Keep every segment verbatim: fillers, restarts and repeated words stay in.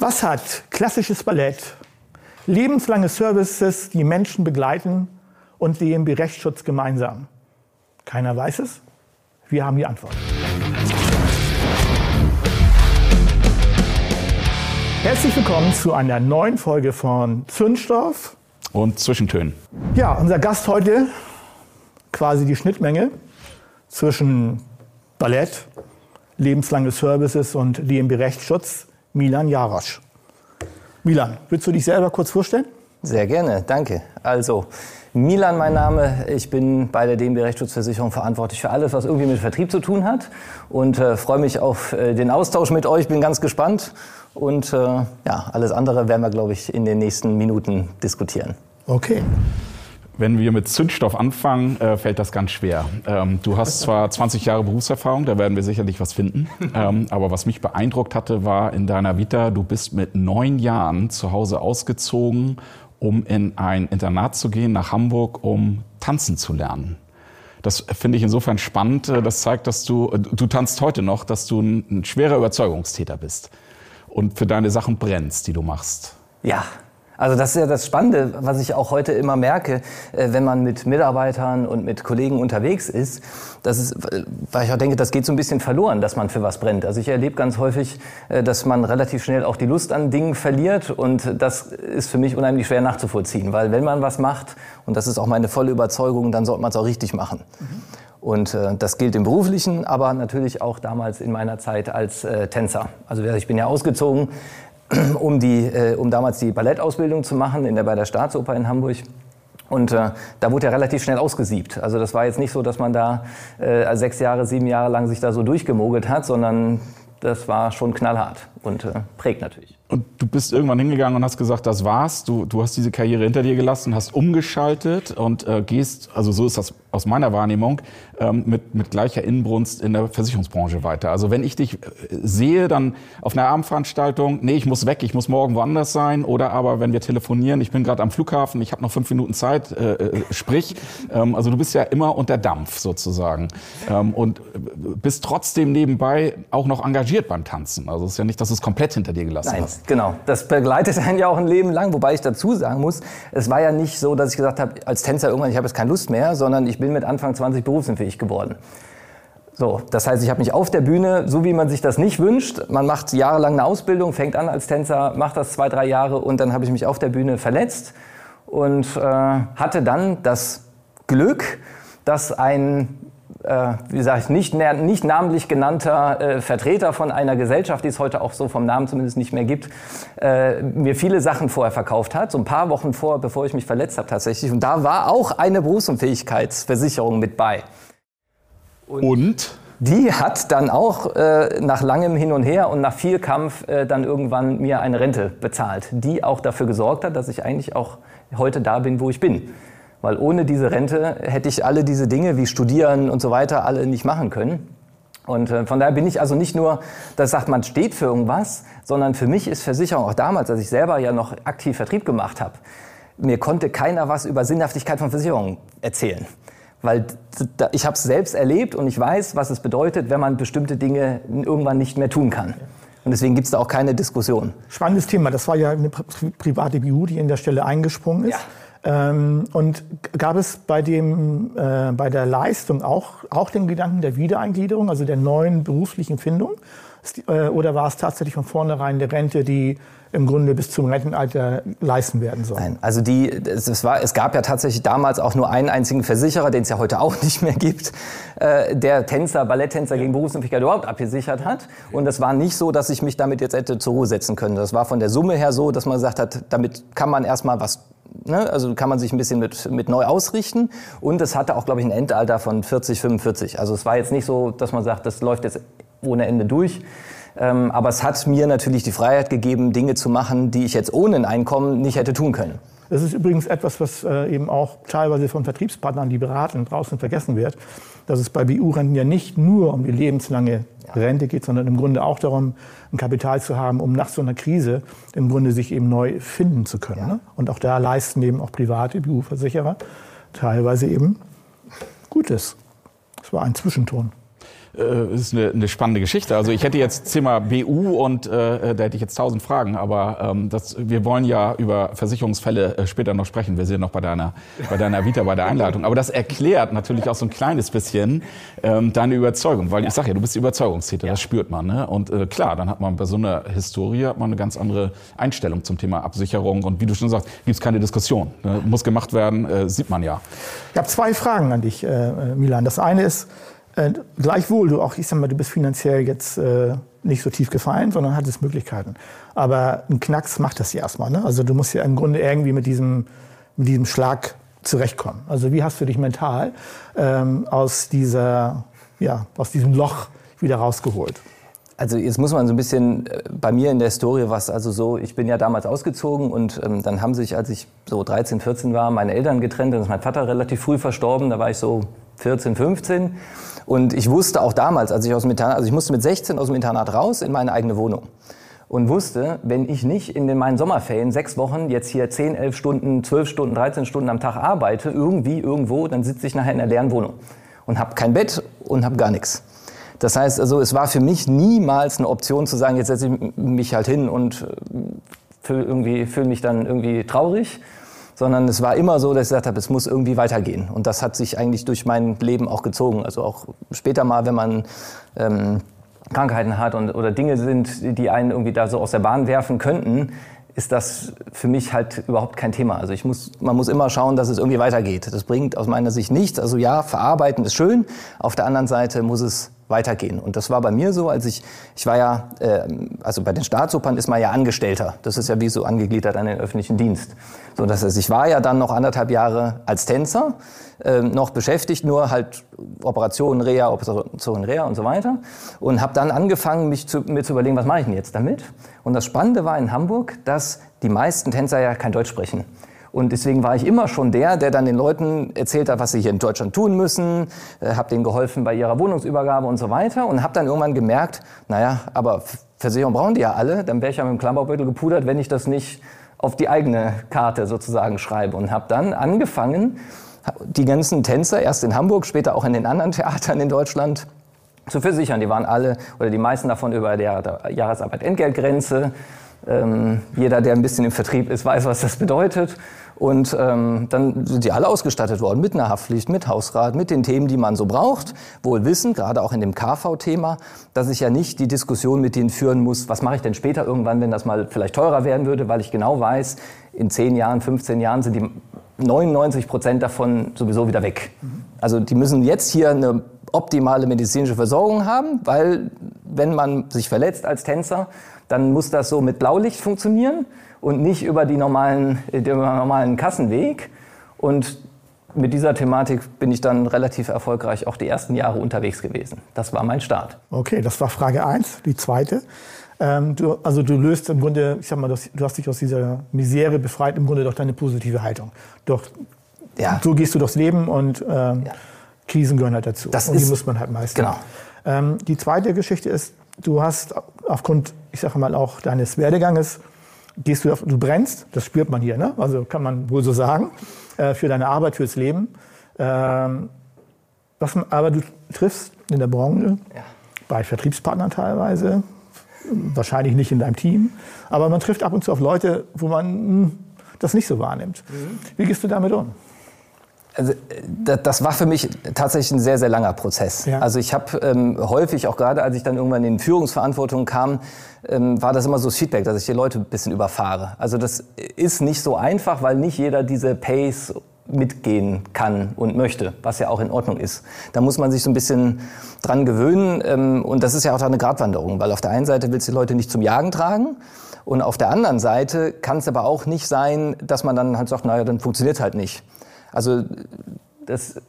Was hat klassisches Ballett, lebenslange Services, die Menschen begleiten und D M B-Rechtsschutz gemeinsam? Keiner weiß es. Wir haben die Antwort. Herzlich willkommen zu einer neuen Folge von Zündstoff und Zwischentönen. Ja, unser Gast heute, quasi die Schnittmenge zwischen Ballett, lebenslange Services und D M B-Rechtsschutz, Milan Jarosch. Milan, willst du dich selber kurz vorstellen? Sehr gerne, danke. Also, Milan mein Name, ich bin bei der D M B-Rechtsschutzversicherung verantwortlich für alles, was irgendwie mit Vertrieb zu tun hat und äh, freue mich auf äh, den Austausch mit euch, bin ganz gespannt und äh, ja, alles andere werden wir, glaube ich, in den nächsten Minuten diskutieren. Okay. Wenn wir mit Zündstoff anfangen, äh, fällt das ganz schwer. Ähm, du hast zwar zwanzig Jahre Berufserfahrung, da werden wir sicherlich was finden. Ähm, aber was mich beeindruckt hatte, war in deiner Vita, du bist mit neun Jahren zu Hause ausgezogen, um in ein Internat zu gehen, nach Hamburg, um tanzen zu lernen. Das finde ich insofern spannend. Das zeigt, dass du, du tanzt heute noch, dass du ein, ein schwerer Überzeugungstäter bist und für deine Sachen brennst, die du machst. Ja. Also das ist ja das Spannende, was ich auch heute immer merke, wenn man mit Mitarbeitern und mit Kollegen unterwegs ist. Das ist, weil ich auch denke, das geht so ein bisschen verloren, dass man für was brennt. Also ich erlebe ganz häufig, dass man relativ schnell auch die Lust an Dingen verliert. Und das ist für mich unheimlich schwer nachzuvollziehen. Weil wenn man was macht, und das ist auch meine volle Überzeugung, dann sollte man es auch richtig machen. Mhm. Und äh, das gilt im Beruflichen, aber natürlich auch damals in meiner Zeit als äh, Tänzer. Also ich bin ja ausgezogen, um, die, äh, um damals die Ballettausbildung zu machen in der, bei der Staatsoper in Hamburg. Und äh, da wurde ja relativ schnell ausgesiebt. Also das war jetzt nicht so, dass man da äh, sechs Jahre, sieben Jahre lang sich da so durchgemogelt hat, sondern das war schon knallhart und äh, prägt natürlich. Und du bist irgendwann hingegangen und hast gesagt, das war's. Du, du hast diese Karriere hinter dir gelassen, hast umgeschaltet und äh, gehst, also so ist das aus meiner Wahrnehmung, ähm, mit, mit gleicher Inbrunst in der Versicherungsbranche weiter. Also wenn ich dich äh, sehe, dann auf einer Abendveranstaltung, nee, ich muss weg, ich muss morgen woanders sein. Oder aber wenn wir telefonieren, ich bin gerade am Flughafen, ich habe noch fünf Minuten Zeit, äh, äh, sprich. Ähm, also du bist ja immer unter Dampf sozusagen. Ähm, und bist trotzdem nebenbei auch noch engagiert beim Tanzen. Also es ist ja nicht, dass du es komplett hinter dir gelassen Nein. hast. Genau, das begleitet einen ja auch ein Leben lang, wobei ich dazu sagen muss, es war ja nicht so, dass ich gesagt habe, als Tänzer irgendwann, ich habe jetzt keine Lust mehr, sondern ich bin mit Anfang zwanzig berufsunfähig geworden. So, das heißt, ich habe mich auf der Bühne, so wie man sich das nicht wünscht, man macht jahrelang eine Ausbildung, fängt an als Tänzer, macht das zwei, drei Jahre und dann habe ich mich auf der Bühne verletzt und äh, hatte dann das Glück, dass ein Äh, wie sage ich, nicht, nicht namentlich genannter äh, Vertreter von einer Gesellschaft, die es heute auch so vom Namen zumindest nicht mehr gibt, äh, mir viele Sachen vorher verkauft hat, so ein paar Wochen vor, bevor ich mich verletzt habe tatsächlich. Und da war auch eine Berufsunfähigkeitsversicherung mit bei. Und? Und? Die hat dann auch äh, nach langem Hin und Her und nach viel Kampf äh, dann irgendwann mir eine Rente bezahlt, die auch dafür gesorgt hat, dass ich eigentlich auch heute da bin, wo ich bin. Weil ohne diese Rente hätte ich alle diese Dinge wie Studieren und so weiter alle nicht machen können. Und äh, von daher bin ich also nicht nur, dass sagt, man steht für irgendwas, sondern für mich ist Versicherung auch damals, als ich selber ja noch aktiv Vertrieb gemacht habe, mir konnte keiner was über Sinnhaftigkeit von Versicherungen erzählen. Weil ich habe es selbst erlebt und ich weiß, was es bedeutet, wenn man bestimmte Dinge irgendwann nicht mehr tun kann. Und deswegen gibt es da auch keine Diskussion. Spannendes Thema. Das war ja eine private B U, die an der Stelle eingesprungen ist. Ja. Ähm, und gab es bei, dem, äh, bei der Leistung auch, auch den Gedanken der Wiedereingliederung, also der neuen beruflichen Findung? Äh, oder war es tatsächlich von vornherein eine Rente, die im Grunde bis zum Rentenalter leisten werden soll? Nein, also die, es, war, es gab ja tatsächlich damals auch nur einen einzigen Versicherer, den es ja heute auch nicht mehr gibt, äh, der Tänzer, Balletttänzer gegen Berufsunfähigkeit überhaupt abgesichert hat. Und das war nicht so, dass ich mich damit jetzt hätte zur Ruhe setzen können. Das war von der Summe her so, dass man gesagt hat, damit kann man erstmal was, ne, also kann man sich ein bisschen mit, mit neu ausrichten. Und es hatte auch, glaube ich, ein Endalter von vierzig, fünfundvierzig. Also es war jetzt nicht so, dass man sagt, das läuft jetzt ohne Ende durch. Ähm, aber es hat mir natürlich die Freiheit gegeben, Dinge zu machen, die ich jetzt ohne ein Einkommen nicht hätte tun können. Das ist übrigens etwas, was äh, eben auch teilweise von Vertriebspartnern, die beraten, draußen vergessen wird, dass es bei B U-Renten ja nicht nur um die lebenslange ja. Rente geht, sondern im Grunde auch darum, ein Kapital zu haben, um nach so einer Krise im Grunde sich eben neu finden zu können. Ja. Ne? Und auch da leisten eben auch private B U-Versicherer teilweise eben Gutes. Das war ein Zwischenton. äh, ist eine, eine spannende Geschichte. Also ich hätte jetzt Thema B U und äh, da hätte ich jetzt tausend Fragen, aber ähm, das, wir wollen ja über Versicherungsfälle äh, später noch sprechen. Wir sind noch bei deiner, bei deiner Vita, bei der Einleitung. Aber das erklärt natürlich auch so ein kleines bisschen ähm, deine Überzeugung, weil ich sage ja, du bist Überzeugungstäter, ja. Das spürt man. Ne? Und äh, klar, dann hat man bei so einer Historie hat man eine ganz andere Einstellung zum Thema Absicherung. Und wie du schon sagst, gibt es keine Diskussion. Ne? Muss gemacht werden, äh, sieht man ja. Ich habe zwei Fragen an dich, äh, Milan. Das eine ist, äh, gleichwohl, du auch, ich sag mal, du bist finanziell jetzt äh, nicht so tief gefallen, sondern hattest Möglichkeiten. Aber ein Knacks macht das ja erstmal. Ne? Also du musst ja im Grunde irgendwie mit diesem, mit diesem Schlag zurechtkommen. Also wie hast du dich mental ähm, aus, dieser, ja, aus diesem Loch wieder rausgeholt? Also jetzt muss man so ein bisschen, bei mir in der Historie war es also so, ich bin ja damals ausgezogen und ähm, dann haben sich, als ich so dreizehn, vierzehn war, meine Eltern getrennt. Dann ist mein Vater relativ früh verstorben, da war ich so vierzehn, fünfzehn. Und ich wusste auch damals, als ich aus dem Internat, also ich musste mit sechzehn aus dem Internat raus in meine eigene Wohnung. Und wusste, wenn ich nicht in den, meinen Sommerferien sechs Wochen jetzt hier zehn, elf Stunden, zwölf Stunden, dreizehn Stunden am Tag arbeite, irgendwie, irgendwo, dann sitze ich nachher in der leeren Wohnung und habe kein Bett und habe gar nichts. Das heißt, also es war für mich niemals eine Option zu sagen, jetzt setze ich mich halt hin und fühle irgendwie, fühle mich dann irgendwie traurig, sondern es war immer so, dass ich gesagt habe, es muss irgendwie weitergehen. Und das hat sich eigentlich durch mein Leben auch gezogen. Also auch später mal, wenn man ähm, Krankheiten hat und, oder Dinge sind, die einen irgendwie da so aus der Bahn werfen könnten, ist das für mich halt überhaupt kein Thema. Also ich muss, man muss immer schauen, dass es irgendwie weitergeht. Das bringt aus meiner Sicht nichts. Also ja, verarbeiten ist schön. Auf der anderen Seite muss es weitergehen. Und das war bei mir so, als ich, ich war ja, äh, also bei den Staatsopern ist man ja Angestellter. Das ist ja wie so angegliedert an den öffentlichen Dienst. So, das heißt, ich war ja dann noch anderthalb Jahre als Tänzer, äh, noch beschäftigt, nur halt Operationen, Reha, Operationen, Reha und so weiter. Und habe dann angefangen, mich zu, mir zu überlegen, was mache ich denn jetzt damit? Und das Spannende war in Hamburg, dass die meisten Tänzer ja kein Deutsch sprechen. Und deswegen war ich immer schon der, der dann den Leuten erzählt hat, was sie hier in Deutschland tun müssen, äh, habe denen geholfen bei ihrer Wohnungsübergabe und so weiter und habe dann irgendwann gemerkt, naja, aber Versicherung brauchen die ja alle, dann wäre ich ja mit dem Klammerbeutel gepudert, wenn ich das nicht auf die eigene Karte sozusagen schreibe. Und habe dann angefangen, die ganzen Tänzer, erst in Hamburg, später auch in den anderen Theatern in Deutschland, zu versichern. Die waren alle, oder die meisten davon über der, der Jahresarbeit-Entgeltgrenze. Ähm, jeder, der ein bisschen im Vertrieb ist, weiß, was das bedeutet. Und ähm, dann sind die alle ausgestattet worden mit einer Haftpflicht, mit Hausrat, mit den Themen, die man so braucht. Wohl wissend, gerade auch in dem K V-Thema, dass ich ja nicht die Diskussion mit denen führen muss, was mache ich denn später irgendwann, wenn das mal vielleicht teurer werden würde, weil ich genau weiß, in zehn Jahren, fünfzehn Jahren sind die neunundneunzig Prozent davon sowieso wieder weg. Also die müssen jetzt hier eine optimale medizinische Versorgung haben, weil wenn man sich verletzt als Tänzer, dann muss das so mit Blaulicht funktionieren und nicht über die normalen, den normalen Kassenweg. Und mit dieser Thematik bin ich dann relativ erfolgreich auch die ersten Jahre unterwegs gewesen. Das war mein Start. Okay, das war Frage eins. Die zweite. Ähm, du, also du löst im Grunde, ich sag mal, du hast dich aus dieser Misere befreit, im Grunde durch deine positive Haltung. Doch, ja. So gehst du durchs Leben und ähm, ja. Krisen gehören halt dazu. Das und ist, die muss man halt meistern. Genau. Ähm, die zweite Geschichte ist, du hast aufgrund, ich sage mal, auch deines Werdeganges, gehst du, auf, du brennst, das spürt man hier, ne? Also kann man wohl so sagen, äh, für deine Arbeit, fürs Leben. Ähm, was man, aber du triffst in der Branche, ja. bei Vertriebspartnern teilweise, wahrscheinlich nicht in deinem Team, aber man trifft ab und zu auf Leute, wo man mh, das nicht so wahrnimmt. Mhm. Wie gehst du damit um? Also, das war für mich tatsächlich ein sehr, sehr langer Prozess. Ja. Also ich habe ähm, häufig, auch gerade als ich dann irgendwann in Führungsverantwortung kam, ähm, war das immer so das Feedback, dass ich die Leute ein bisschen überfahre. Also das ist nicht so einfach, weil nicht jeder diese Pace mitgehen kann und möchte, was ja auch in Ordnung ist. Da muss man sich so ein bisschen dran gewöhnen ähm, und das ist ja auch eine Gratwanderung, weil auf der einen Seite willst du die Leute nicht zum Jagen tragen und auf der anderen Seite kann es aber auch nicht sein, dass man dann halt sagt, naja, dann funktioniert halt nicht. Also das,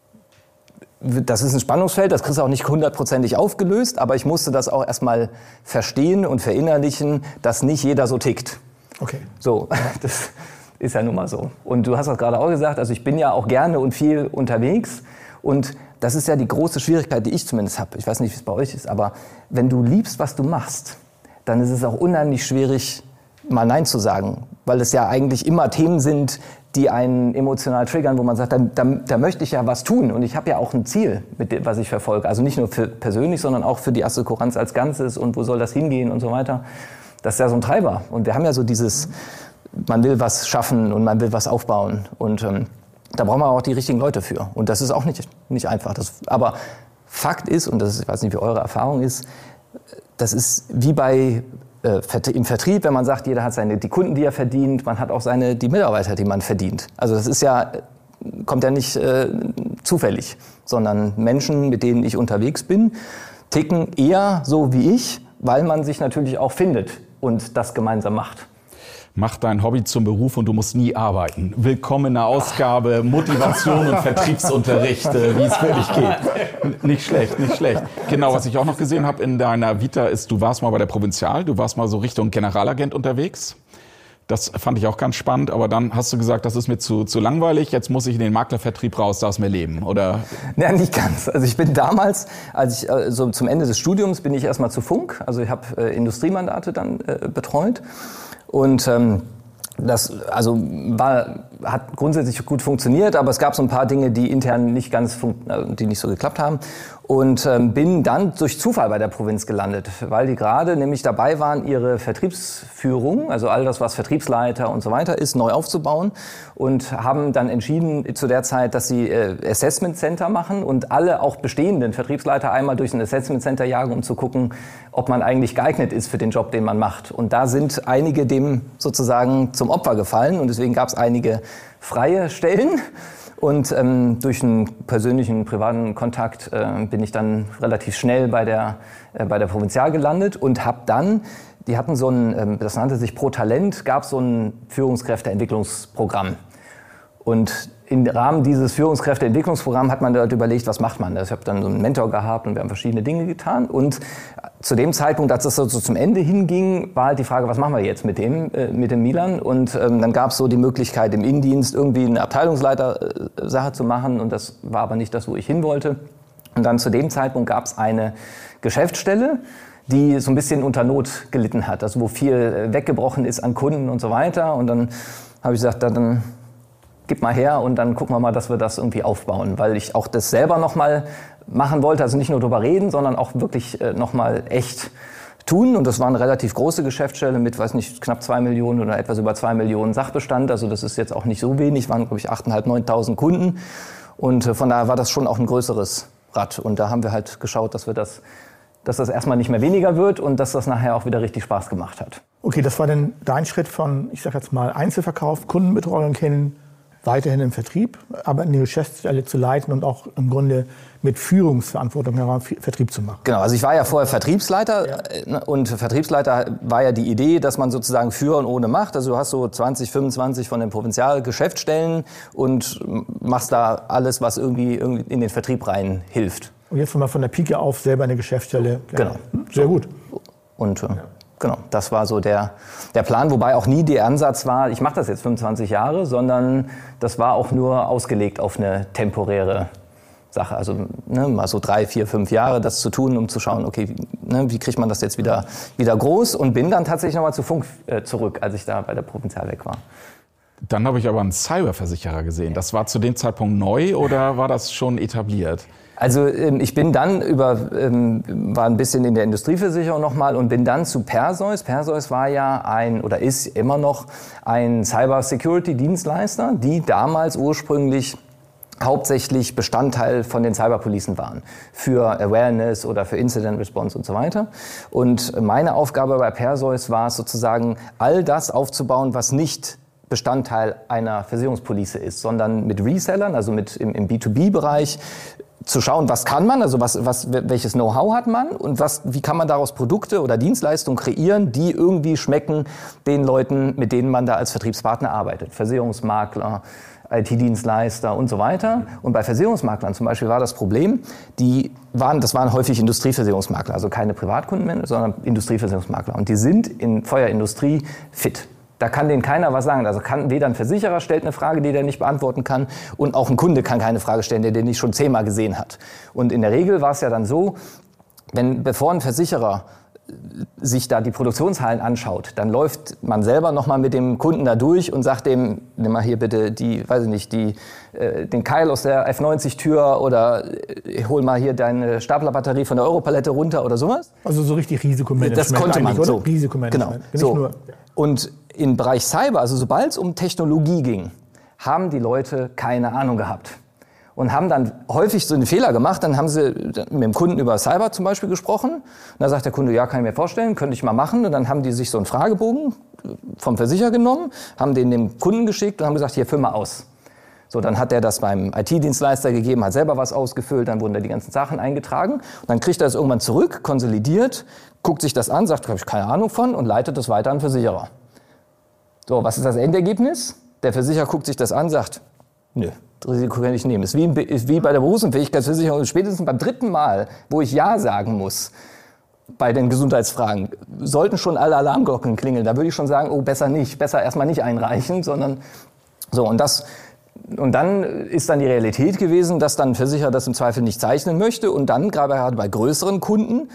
das ist ein Spannungsfeld, das kriegst du auch nicht hundertprozentig aufgelöst, aber ich musste das auch erstmal verstehen und verinnerlichen, dass nicht jeder so tickt. Okay. So, das ist ja nun mal so. Und du hast das gerade auch gesagt, also ich bin ja auch gerne und viel unterwegs und das ist ja die große Schwierigkeit, die ich zumindest habe. Ich weiß nicht, wie es bei euch ist, aber wenn du liebst, was du machst, dann ist es auch unheimlich schwierig, mal Nein zu sagen. weil es ja eigentlich immer Themen sind, die einen emotional triggern, wo man sagt, da, da, da möchte ich ja was tun und ich habe ja auch ein Ziel, mit dem, was ich verfolge. Also nicht nur für persönlich, sondern auch für die Assekuranz als Ganzes und wo soll das hingehen und so weiter. Das ist ja so ein Treiber. Und wir haben ja so dieses, man will was schaffen und man will was aufbauen. Und ähm, da brauchen wir auch die richtigen Leute für. Und das ist auch nicht, nicht einfach. Das, aber Fakt ist, und das ist, ich weiß nicht, wie eure Erfahrung ist, das ist wie bei äh, im Vertrieb, wenn man sagt, jeder hat seine, die Kunden, die er verdient, man hat auch seine, die Mitarbeiter, die man verdient. Also das ist ja, kommt ja nicht äh, zufällig, sondern Menschen, mit denen ich unterwegs bin, ticken eher so wie ich, weil man sich natürlich auch findet und das gemeinsam macht. Mach dein Hobby zum Beruf und du musst nie arbeiten. Willkommen in der Ausgabe Motivation und Vertriebsunterricht, wie es wirklich geht. Nicht schlecht, nicht schlecht. Genau, was ich auch noch gesehen habe in deiner Vita ist, du warst mal bei der Provinzial, du warst mal so Richtung Generalagent unterwegs. Das fand ich auch ganz spannend, aber dann hast du gesagt, das ist mir zu, zu langweilig, jetzt muss ich in den Maklervertrieb raus, da ist mir Leben, oder? Ja, nicht ganz. Also ich bin damals, als ich äh, so zum Ende des Studiums bin ich erstmal zu Funk, also ich habe äh, Industriemandate dann äh, betreut. Und ähm, das also war, hat grundsätzlich gut funktioniert, aber es gab so ein paar Dinge, die intern nicht ganz, die nicht so geklappt haben. Und ähm, bin dann durch Zufall bei der Provinz gelandet, weil die gerade nämlich dabei waren, ihre Vertriebsführung, also all das, was Vertriebsleiter und so weiter ist, neu aufzubauen und haben dann entschieden zu der Zeit, dass sie äh, Assessment Center machen und alle auch bestehenden Vertriebsleiter einmal durch ein Assessment Center jagen, um zu gucken, ob man eigentlich geeignet ist für den Job, den man macht. Und da sind einige dem sozusagen zum Opfer gefallen und deswegen gab es einige freie Stellen. Und ähm, durch einen persönlichen, privaten Kontakt äh, bin ich dann relativ schnell bei der, äh, bei der Provinzial gelandet und habe dann, die hatten so ein, ähm, das nannte sich Pro Talent, gab so ein Führungskräfteentwicklungsprogramm. Und im Rahmen dieses Führungskräfteentwicklungsprogramms hat man dort überlegt, was macht man. Ich habe dann so einen Mentor gehabt und wir haben verschiedene Dinge getan. Und zu dem Zeitpunkt, als es so zum Ende hinging, war halt die Frage, was machen wir jetzt mit dem, äh, mit dem Milan? Und ähm, dann gab es so die Möglichkeit, im Innendienst irgendwie eine Abteilungsleiter-Sache zu machen. Und das war aber nicht das, wo ich hin wollte. Und dann zu dem Zeitpunkt gab es eine Geschäftsstelle, die so ein bisschen unter Not gelitten hat. Also wo viel weggebrochen ist an Kunden und so weiter. Und dann habe ich gesagt, dann gib mal her und dann gucken wir mal, dass wir das irgendwie aufbauen. Weil ich auch das selber nochmal machen wollte, also nicht nur drüber reden, sondern auch wirklich äh, nochmal echt tun. Und das war eine relativ große Geschäftsstelle mit, weiß nicht, knapp zwei Millionen oder etwas über zwei Millionen Sachbestand. Also das ist jetzt auch nicht so wenig, waren, glaube ich, achttausendfünfhundert, neuntausend Kunden. Und äh, von daher war das schon auch ein größeres Rad. Und da haben wir halt geschaut, dass wir das, dass das erstmal nicht mehr weniger wird und dass das nachher auch wieder richtig Spaß gemacht hat. Okay, das war dann dein Schritt von, ich sag jetzt mal, Einzelverkauf, Kundenbetreuung hin, weiterhin im Vertrieb, aber eine Geschäftsstelle zu leiten und auch im Grunde mit Führungsverantwortung heraus Vertrieb zu machen. Genau, also ich war ja vorher Vertriebsleiter ja. Und Vertriebsleiter war ja die Idee, dass man sozusagen führen ohne Macht. Also du hast so zwanzig, fünfundzwanzig von den Provinzialgeschäftsstellen und machst da alles, was irgendwie in den Vertrieb rein hilft. Und jetzt mal von der Pike auf selber eine Geschäftsstelle. Genau. Sehr gut. Und äh, ja. Genau, das war so der, der Plan, wobei auch nie der Ansatz war, ich mache das jetzt fünfundzwanzig Jahre, sondern das war auch nur ausgelegt auf eine temporäre Sache. Also ne, mal so drei, vier, fünf Jahre das zu tun, um zu schauen, okay, wie, ne, wie kriegt man das jetzt wieder, wieder groß, und bin dann tatsächlich nochmal zu Funk äh, zurück, als ich da bei der Provinzial weg war. Dann habe ich aber einen Cyberversicherer gesehen. Das war zu dem Zeitpunkt neu oder war das schon etabliert? Also ich bin dann über, war ein bisschen in der Industrieversicherung nochmal und bin dann zu Perseus. Perseus war ja ein, oder ist immer noch ein Cyber-Security-Dienstleister, die damals ursprünglich hauptsächlich Bestandteil von den Cyberpolicen waren. Für Awareness oder für Incident Response und so weiter. Und meine Aufgabe bei Perseus war es sozusagen, all das aufzubauen, was nicht Bestandteil einer Versicherungspolice ist, sondern mit Resellern, also mit im, im B zwei B-Bereich, zu schauen, was kann man, also was, was, welches Know-how hat man und was, wie kann man daraus Produkte oder Dienstleistungen kreieren, die irgendwie schmecken den Leuten, mit denen man da als Vertriebspartner arbeitet. Versicherungsmakler, I T-Dienstleister und so weiter. Und bei Versicherungsmaklern zum Beispiel war das Problem, die waren, das waren häufig Industrieversicherungsmakler, also keine Privatkunden, sondern Industrieversicherungsmakler. Und die sind in Feuerindustrie fit. Da kann denen keiner was sagen. Also kann weder ein Versicherer stellt eine Frage, die der nicht beantworten kann, und auch ein Kunde kann keine Frage stellen, der den nicht schon zehnmal gesehen hat. Und in der Regel war es ja dann so, wenn bevor ein Versicherer sich da die Produktionshallen anschaut, dann läuft man selber noch mal mit dem Kunden da durch und sagt dem, nimm mal hier bitte die, weiß ich nicht, die, äh, den Keil aus der F neunzig Tür oder äh, hol mal hier deine Staplerbatterie von der Europalette runter oder sowas. Also so richtig Risikomanagement. Das konnte man so. Risikomanagement. Genau. So. Nur, ja. Und im Bereich Cyber, also sobald es um Technologie ging, haben die Leute keine Ahnung gehabt. Und haben dann häufig so einen Fehler gemacht. Dann haben sie mit dem Kunden über Cyber zum Beispiel gesprochen. Und dann sagt der Kunde, ja, kann ich mir vorstellen, könnte ich mal machen. Und dann haben die sich so einen Fragebogen vom Versicherer genommen, haben den dem Kunden geschickt und haben gesagt, hier, füll mal aus. So, dann hat er das beim I T-Dienstleister gegeben, hat selber was ausgefüllt, dann wurden da die ganzen Sachen eingetragen. Und dann kriegt er das irgendwann zurück, konsolidiert, guckt sich das an, sagt, habe ich keine Ahnung von und leitet das weiter an den Versicherer. So, was ist das Endergebnis? Der Versicherer guckt sich das an, sagt, nö. Das Risiko kann ich nehmen. Das ist wie, ist wie bei der Berufsunfähigkeitsversicherung. Spätestens beim dritten Mal, wo ich Ja sagen muss bei den Gesundheitsfragen, sollten schon alle Alarmglocken klingeln. Da würde ich schon sagen, oh, besser nicht. Besser erstmal nicht einreichen, sondern so. Und, das, und dann ist dann die Realität gewesen, dass dann ein Versicherer das im Zweifel nicht zeichnen möchte. Und dann, gerade bei größeren Kunden,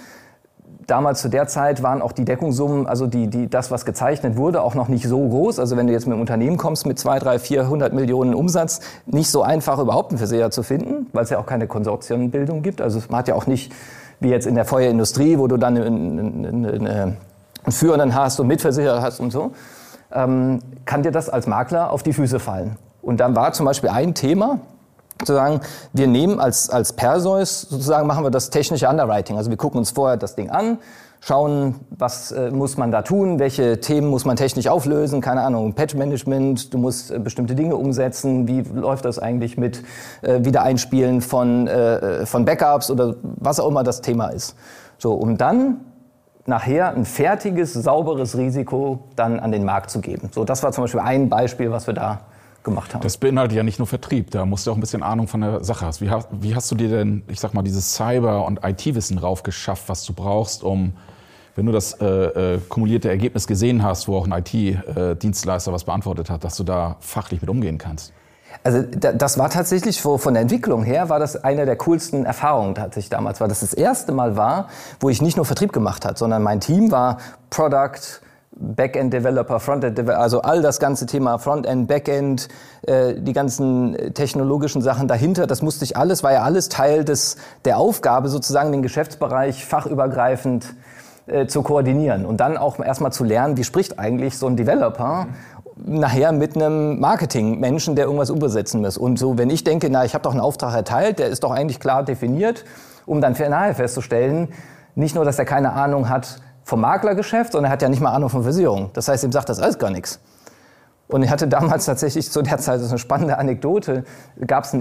damals zu der Zeit waren auch die Deckungssummen, also die, die, das, was gezeichnet wurde, auch noch nicht so groß. Also wenn du jetzt mit einem Unternehmen kommst mit zwei, drei, vierhundert Millionen Umsatz, nicht so einfach überhaupt einen Versicherer zu finden, weil es ja auch keine Konsortienbildung gibt. Also man hat ja auch nicht, wie jetzt in der Feuerindustrie, wo du dann einen, einen, einen, einen Führenden hast und Mitversicherer hast und so, ähm, kann dir das als Makler auf die Füße fallen. Und dann war zum Beispiel ein Thema, sozusagen, wir nehmen als, als Perseus, sozusagen machen wir das technische Underwriting. Also wir gucken uns vorher das Ding an, schauen, was äh, muss man da tun, welche Themen muss man technisch auflösen, keine Ahnung, Patch-Management, du musst äh, bestimmte Dinge umsetzen, wie läuft das eigentlich mit äh, Wiedereinspielen von, äh, von Backups oder was auch immer das Thema ist. So, um dann nachher ein fertiges, sauberes Risiko dann an den Markt zu geben. So, das war zum Beispiel ein Beispiel, was wir da gemacht haben. Das beinhaltet ja nicht nur Vertrieb, da musst du auch ein bisschen Ahnung von der Sache haben. Wie hast, wie hast du dir denn, ich sag mal, dieses Cyber- und I T-Wissen raufgeschafft, was du brauchst, um, wenn du das äh, äh, kumulierte Ergebnis gesehen hast, wo auch ein I T-Dienstleister was beantwortet hat, dass du da fachlich mit umgehen kannst? Also das war tatsächlich, von der Entwicklung her, war das eine der coolsten Erfahrungen tatsächlich damals, weil das das erste Mal war, wo ich nicht nur Vertrieb gemacht habe, sondern mein Team war Product, Backend-Developer, Frontend-Developer, also all das ganze Thema Frontend, Backend, äh, die ganzen technologischen Sachen dahinter, das musste ich alles, war ja alles Teil des, der Aufgabe, sozusagen den Geschäftsbereich fachübergreifend äh, zu koordinieren und dann auch erstmal zu lernen, wie spricht eigentlich so ein Developer nachher mit einem Marketing-Menschen, der irgendwas übersetzen muss. Und so, wenn ich denke, na, ich habe doch einen Auftrag erteilt, der ist doch eigentlich klar definiert, um dann nachher festzustellen, nicht nur, dass er keine Ahnung hat vom Maklergeschäft, sondern er hat ja nicht mal Ahnung von Versicherung. Das heißt, ihm sagt das alles gar nichts. Und ich hatte damals tatsächlich zu der Zeit, das ist eine spannende Anekdote, gab es einen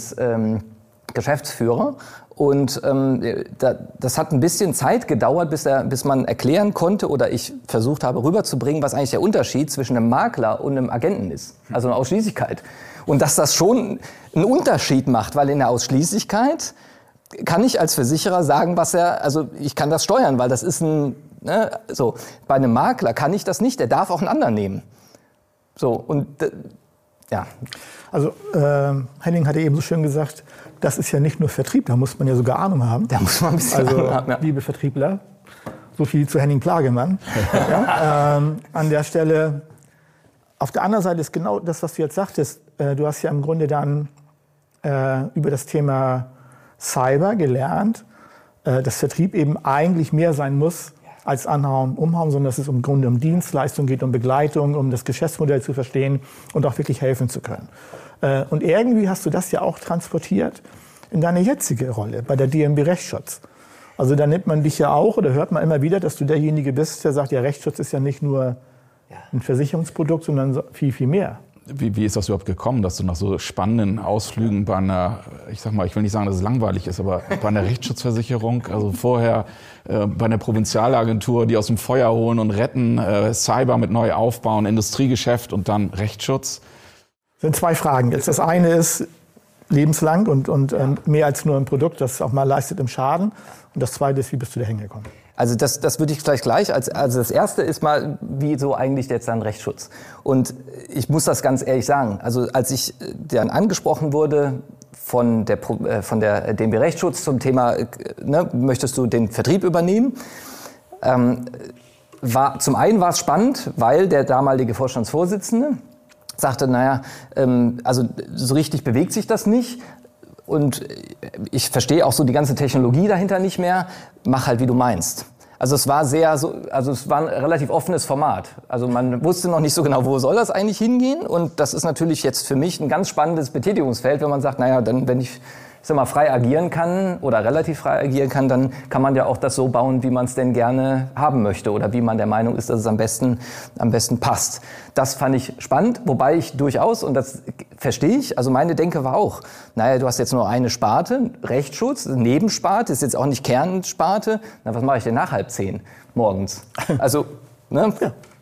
Interims-Geschäftsführer ähm, und ähm, da, das hat ein bisschen Zeit gedauert, bis, er, bis man erklären konnte oder ich versucht habe rüberzubringen, was eigentlich der Unterschied zwischen einem Makler und einem Agenten ist, also eine Ausschließlichkeit. Und dass das schon einen Unterschied macht, weil in der Ausschließlichkeit kann ich als Versicherer sagen, was er, also ich kann das steuern, weil das ist ein, ne, so. Bei einem Makler kann ich das nicht, der darf auch einen anderen nehmen. So, und, äh, ja. Also, äh, Henning hatte eben so schön gesagt, das ist ja nicht nur Vertrieb, da muss man ja sogar Ahnung haben. Da muss man ein bisschen also, Ahnung haben, ja. Liebe Vertriebler, so viel zu Henning Plagemann. ja, ähm, an der Stelle, auf der anderen Seite ist genau das, was du jetzt sagtest, äh, du hast ja im Grunde dann äh, über das Thema Cyber gelernt, dass Vertrieb eben eigentlich mehr sein muss als Anhauen, Umhauen, sondern dass es im Grunde um Dienstleistung geht, um Begleitung, um das Geschäftsmodell zu verstehen und auch wirklich helfen zu können. Und irgendwie hast du das ja auch transportiert in deine jetzige Rolle bei der D M B Rechtsschutz. Also da nimmt man dich ja auch oder hört man immer wieder, dass du derjenige bist, der sagt, ja, Rechtsschutz ist ja nicht nur ein Versicherungsprodukt, sondern viel, viel mehr. Wie, wie ist das überhaupt gekommen, dass du nach so spannenden Ausflügen bei einer, ich sag mal, ich will nicht sagen, dass es langweilig ist, aber bei einer Rechtsschutzversicherung, also vorher äh, bei einer Provinzialagentur, die aus dem Feuer holen und retten, äh, Cyber mit neu aufbauen, Industriegeschäft und dann Rechtsschutz? Das sind zwei Fragen. Jetzt das eine ist lebenslang und, und äh, mehr als nur ein Produkt, das auch mal leistet im Schaden. Und das zweite ist, wie bist du da hingekommen? Also das, das würde ich vielleicht gleich, als, also das erste ist mal, wie so eigentlich jetzt dann Rechtsschutz. Und ich muss das ganz ehrlich sagen, also als ich dann angesprochen wurde von der, von der D M B Rechtsschutz zum Thema, ne, möchtest du den Vertrieb übernehmen, Ähm, war, zum einen war es spannend, weil der damalige Vorstandsvorsitzende sagte, naja, ähm, also so richtig bewegt sich das nicht. Und ich verstehe auch so die ganze Technologie dahinter nicht mehr. Mach halt, wie du meinst. Also es war sehr, so, also es war ein relativ offenes Format. Also man wusste noch nicht so genau, wo soll das eigentlich hingehen. Und das ist natürlich jetzt für mich ein ganz spannendes Betätigungsfeld, wenn man sagt, naja, dann, wenn ich, ich sag mal, frei agieren kann oder relativ frei agieren kann, dann kann man ja auch das so bauen, wie man es denn gerne haben möchte oder wie man der Meinung ist, dass es am besten, am besten passt. Das fand ich spannend, wobei ich durchaus, und das verstehe ich, also meine Denke war auch, naja, du hast jetzt nur eine Sparte, Rechtsschutz, Nebensparte, ist jetzt auch nicht Kernsparte, na, was mache ich denn nach halb zehn morgens? Also, ne,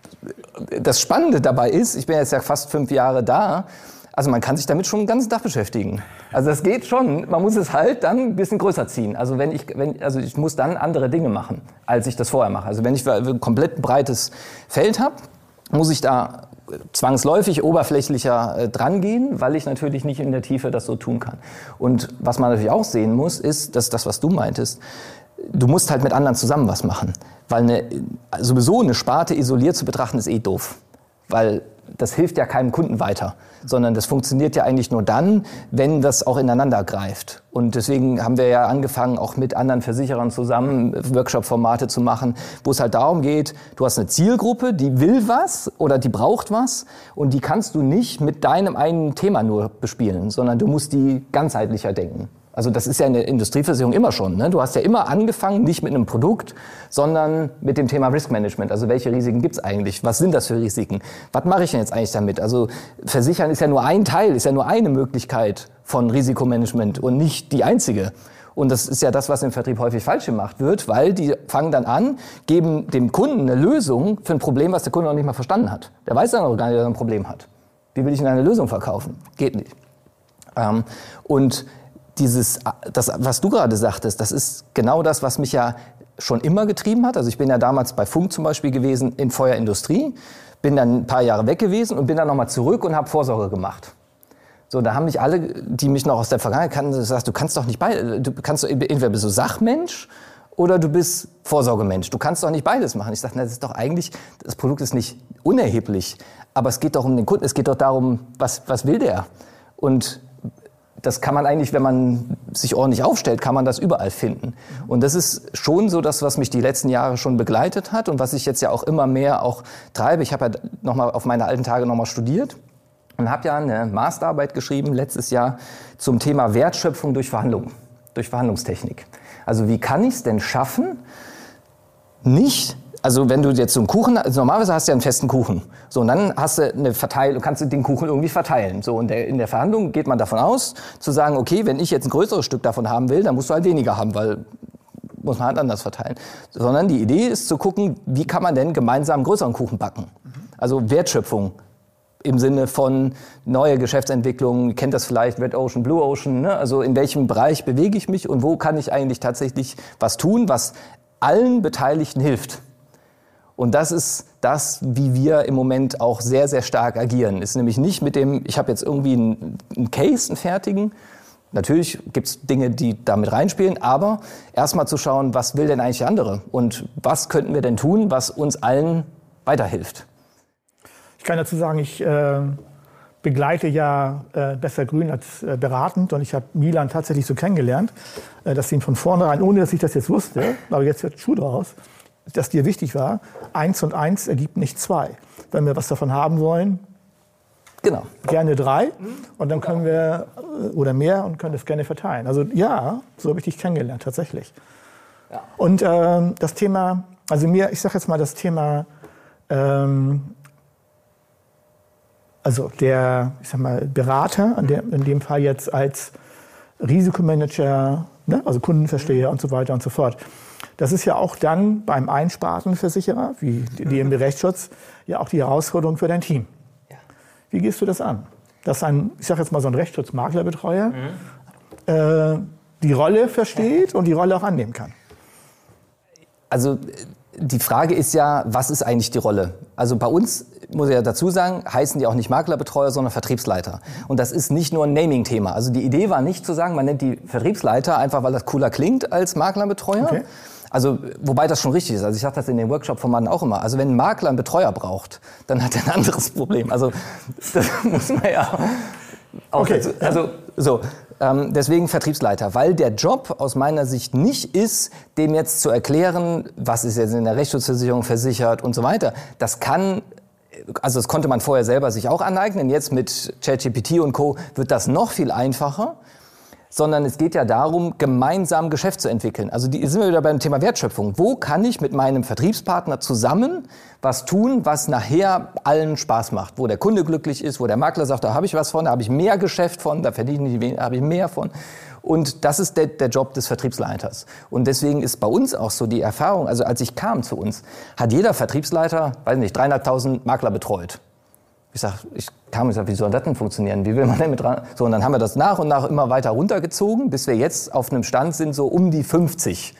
das Spannende dabei ist, ich bin jetzt ja fast fünf Jahre da, also man kann sich damit schon den ganzen Tag beschäftigen. Also das geht schon. Man muss es halt dann ein bisschen größer ziehen. Also wenn ich, wenn, also ich muss dann andere Dinge machen, als ich das vorher mache. Also wenn ich ein komplett breites Feld habe, muss ich da zwangsläufig oberflächlicher äh, dran gehen, weil ich natürlich nicht in der Tiefe das so tun kann. Und was man natürlich auch sehen muss, ist, dass das, was du meintest, du musst halt mit anderen zusammen was machen. Weil eine, sowieso eine Sparte isoliert zu betrachten, ist eh doof. Weil das hilft ja keinem Kunden weiter, sondern das funktioniert ja eigentlich nur dann, wenn das auch ineinander greift. Und deswegen haben wir ja angefangen, auch mit anderen Versicherern zusammen Workshop-Formate zu machen, wo es halt darum geht, du hast eine Zielgruppe, die will was oder die braucht was und die kannst du nicht mit deinem einen Thema nur bespielen, sondern du musst die ganzheitlicher denken. Also das ist ja in der Industrieversicherung immer schon. Ne? Du hast ja immer angefangen, nicht mit einem Produkt, sondern mit dem Thema Risk Management. Also welche Risiken gibt's eigentlich? Was sind das für Risiken? Was mache ich denn jetzt eigentlich damit? Also Versichern ist ja nur ein Teil, ist ja nur eine Möglichkeit von Risikomanagement und nicht die einzige. Und das ist ja das, was im Vertrieb häufig falsch gemacht wird, weil die fangen dann an, geben dem Kunden eine Lösung für ein Problem, was der Kunde noch nicht mal verstanden hat. Der weiß dann noch gar nicht, dass er ein Problem hat. Wie will ich denn eine Lösung verkaufen? Geht nicht. Ähm, und Dieses, das, was du gerade sagtest, das ist genau das, was mich ja schon immer getrieben hat. Also ich bin ja damals bei Funk zum Beispiel gewesen in Feuerindustrie, bin dann ein paar Jahre weg gewesen und bin dann nochmal zurück und habe Vorsorge gemacht. So, da haben mich alle, die mich noch aus der Vergangenheit kannten, gesagt, du kannst doch nicht beide, du kannst doch, entweder bist du Sachmensch oder du bist Vorsorgemensch. Du kannst doch nicht beides machen. Ich sage, das ist doch eigentlich, das Produkt ist nicht unerheblich, aber es geht doch um den Kunden, es geht doch darum, was, was will der? Und das kann man eigentlich, wenn man sich ordentlich aufstellt, kann man das überall finden. Und das ist schon so das, was mich die letzten Jahre schon begleitet hat und was ich jetzt ja auch immer mehr auch treibe. Ich habe ja noch mal auf meine alten Tage noch mal studiert und habe ja eine Masterarbeit geschrieben letztes Jahr zum Thema Wertschöpfung durch Verhandlung, durch Verhandlungstechnik. Also wie kann ich es denn schaffen, nicht Also wenn du jetzt so einen Kuchen, also normalerweise hast du ja einen festen Kuchen. So, und dann hast du eine Verteilung, kannst du den Kuchen irgendwie verteilen. So, und der, in der Verhandlung geht man davon aus, zu sagen, okay, wenn ich jetzt ein größeres Stück davon haben will, dann musst du halt weniger haben, weil muss man halt anders verteilen. Sondern die Idee ist zu gucken, wie kann man denn gemeinsam einen größeren Kuchen backen? Also Wertschöpfung im Sinne von neue Geschäftsentwicklung, ihr kennt das vielleicht, Red Ocean, Blue Ocean, ne? Also in welchem Bereich bewege ich mich und wo kann ich eigentlich tatsächlich was tun, was allen Beteiligten hilft. Und das ist das, wie wir im Moment auch sehr, sehr stark agieren. Ist nämlich nicht mit dem, ich habe jetzt irgendwie einen, einen Case, einen fertigen. Natürlich gibt es Dinge, die damit reinspielen, aber erstmal zu schauen, was will denn eigentlich der andere? Und was könnten wir denn tun, was uns allen weiterhilft? Ich kann dazu sagen, ich äh, begleite ja äh, Besser Grün als äh, beratend und ich habe Milan tatsächlich so kennengelernt, äh, dass ihm von vornherein, ohne dass ich das jetzt wusste, aber jetzt wird Schuh draus, dass dir wichtig war, eins und eins ergibt nicht zwei. Wenn wir was davon haben wollen, genau, gerne drei und dann können wir, oder mehr, und können das gerne verteilen. Also ja, so habe ich dich kennengelernt, tatsächlich. Ja. Und ähm, das Thema, also mir, ich sage jetzt mal das Thema, ähm, also der, ich sag mal, Berater, in, der, in dem Fall jetzt als Risikomanager, ne, also Kundenversteher und so weiter und so fort. Das ist ja auch dann beim Einspartenversicherer, wie die D M B Rechtsschutz, ja auch die Herausforderung für dein Team. Ja. Wie gehst du das an? Dass ein, ich sage jetzt mal so ein Rechtsschutzmaklerbetreuer mhm. äh, die Rolle versteht und die Rolle auch annehmen kann. Also die Frage ist ja, was ist eigentlich die Rolle? Also bei uns, muss ich ja dazu sagen, heißen die auch nicht Maklerbetreuer, sondern Vertriebsleiter. Und das ist nicht nur ein Naming-Thema. Also die Idee war nicht zu sagen, man nennt die Vertriebsleiter einfach, weil das cooler klingt als Maklerbetreuer. Okay. Also, wobei das schon richtig ist. Also ich sage das in den Workshop-Formaten auch immer. Also wenn ein Makler einen Betreuer braucht, dann hat er ein anderes Problem. Also das muss man ja auch okay. dazu, also so. Ähm, deswegen Vertriebsleiter, weil der Job aus meiner Sicht nicht ist, dem jetzt zu erklären, was ist jetzt in der Rechtsschutzversicherung versichert und so weiter. Das kann, also das konnte man vorher selber sich auch aneignen. Jetzt mit ChatGPT und Co. wird das noch viel einfacher. Sondern es geht ja darum, gemeinsam Geschäft zu entwickeln. Also die, sind wir wieder beim Thema Wertschöpfung. Wo kann ich mit meinem Vertriebspartner zusammen was tun, was nachher allen Spaß macht? Wo der Kunde glücklich ist, wo der Makler sagt, da habe ich was von, da habe ich mehr Geschäft von, da verdiene ich nicht, da habe ich mehr von. Und das ist der, der Job des Vertriebsleiters. Und deswegen ist bei uns auch so die Erfahrung, also als ich kam zu uns, hat jeder Vertriebsleiter, weiß nicht, dreieinhalbtausend Makler betreut. Ich sag, ich kam und sag, wie soll das denn funktionieren? Wie will man denn mit dran? So, und dann haben wir das nach und nach immer weiter runtergezogen, bis wir jetzt auf einem Stand sind, so um die fünfzig,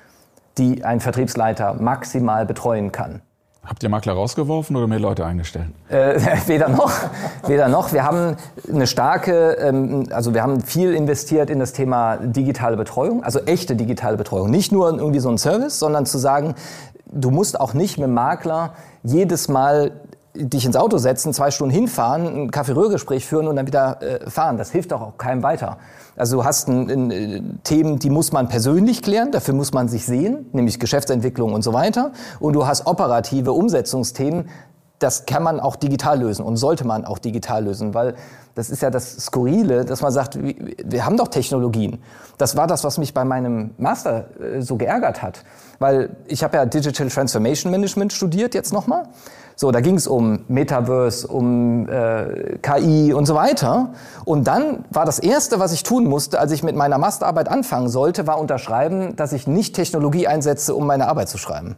die ein Vertriebsleiter maximal betreuen kann. Habt ihr Makler rausgeworfen oder mehr Leute eingestellt? Äh, weder noch, weder noch. Wir haben eine starke, ähm, also wir haben viel investiert in das Thema digitale Betreuung, also echte digitale Betreuung. Nicht nur irgendwie so ein Service, sondern zu sagen, du musst auch nicht mit dem Makler jedes Mal dich ins Auto setzen, zwei Stunden hinfahren, ein Kaffee-Rührgespräch führen und dann wieder äh, fahren. Das hilft doch auch keinem weiter. Also du hast ein, ein, Themen, die muss man persönlich klären, dafür muss man sich sehen, nämlich Geschäftsentwicklung und so weiter. Und du hast operative Umsetzungsthemen, das kann man auch digital lösen und sollte man auch digital lösen, weil das ist ja das Skurrile, dass man sagt, wir haben doch Technologien. Das war das, was mich bei meinem Master äh, so geärgert hat, weil ich habe ja Digital Transformation Management studiert jetzt nochmal. So, da ging es um Metaverse, um äh, K I und so weiter. Und dann war das Erste, was ich tun musste, als ich mit meiner Masterarbeit anfangen sollte, war unterschreiben, dass ich nicht Technologie einsetze, um meine Arbeit zu schreiben.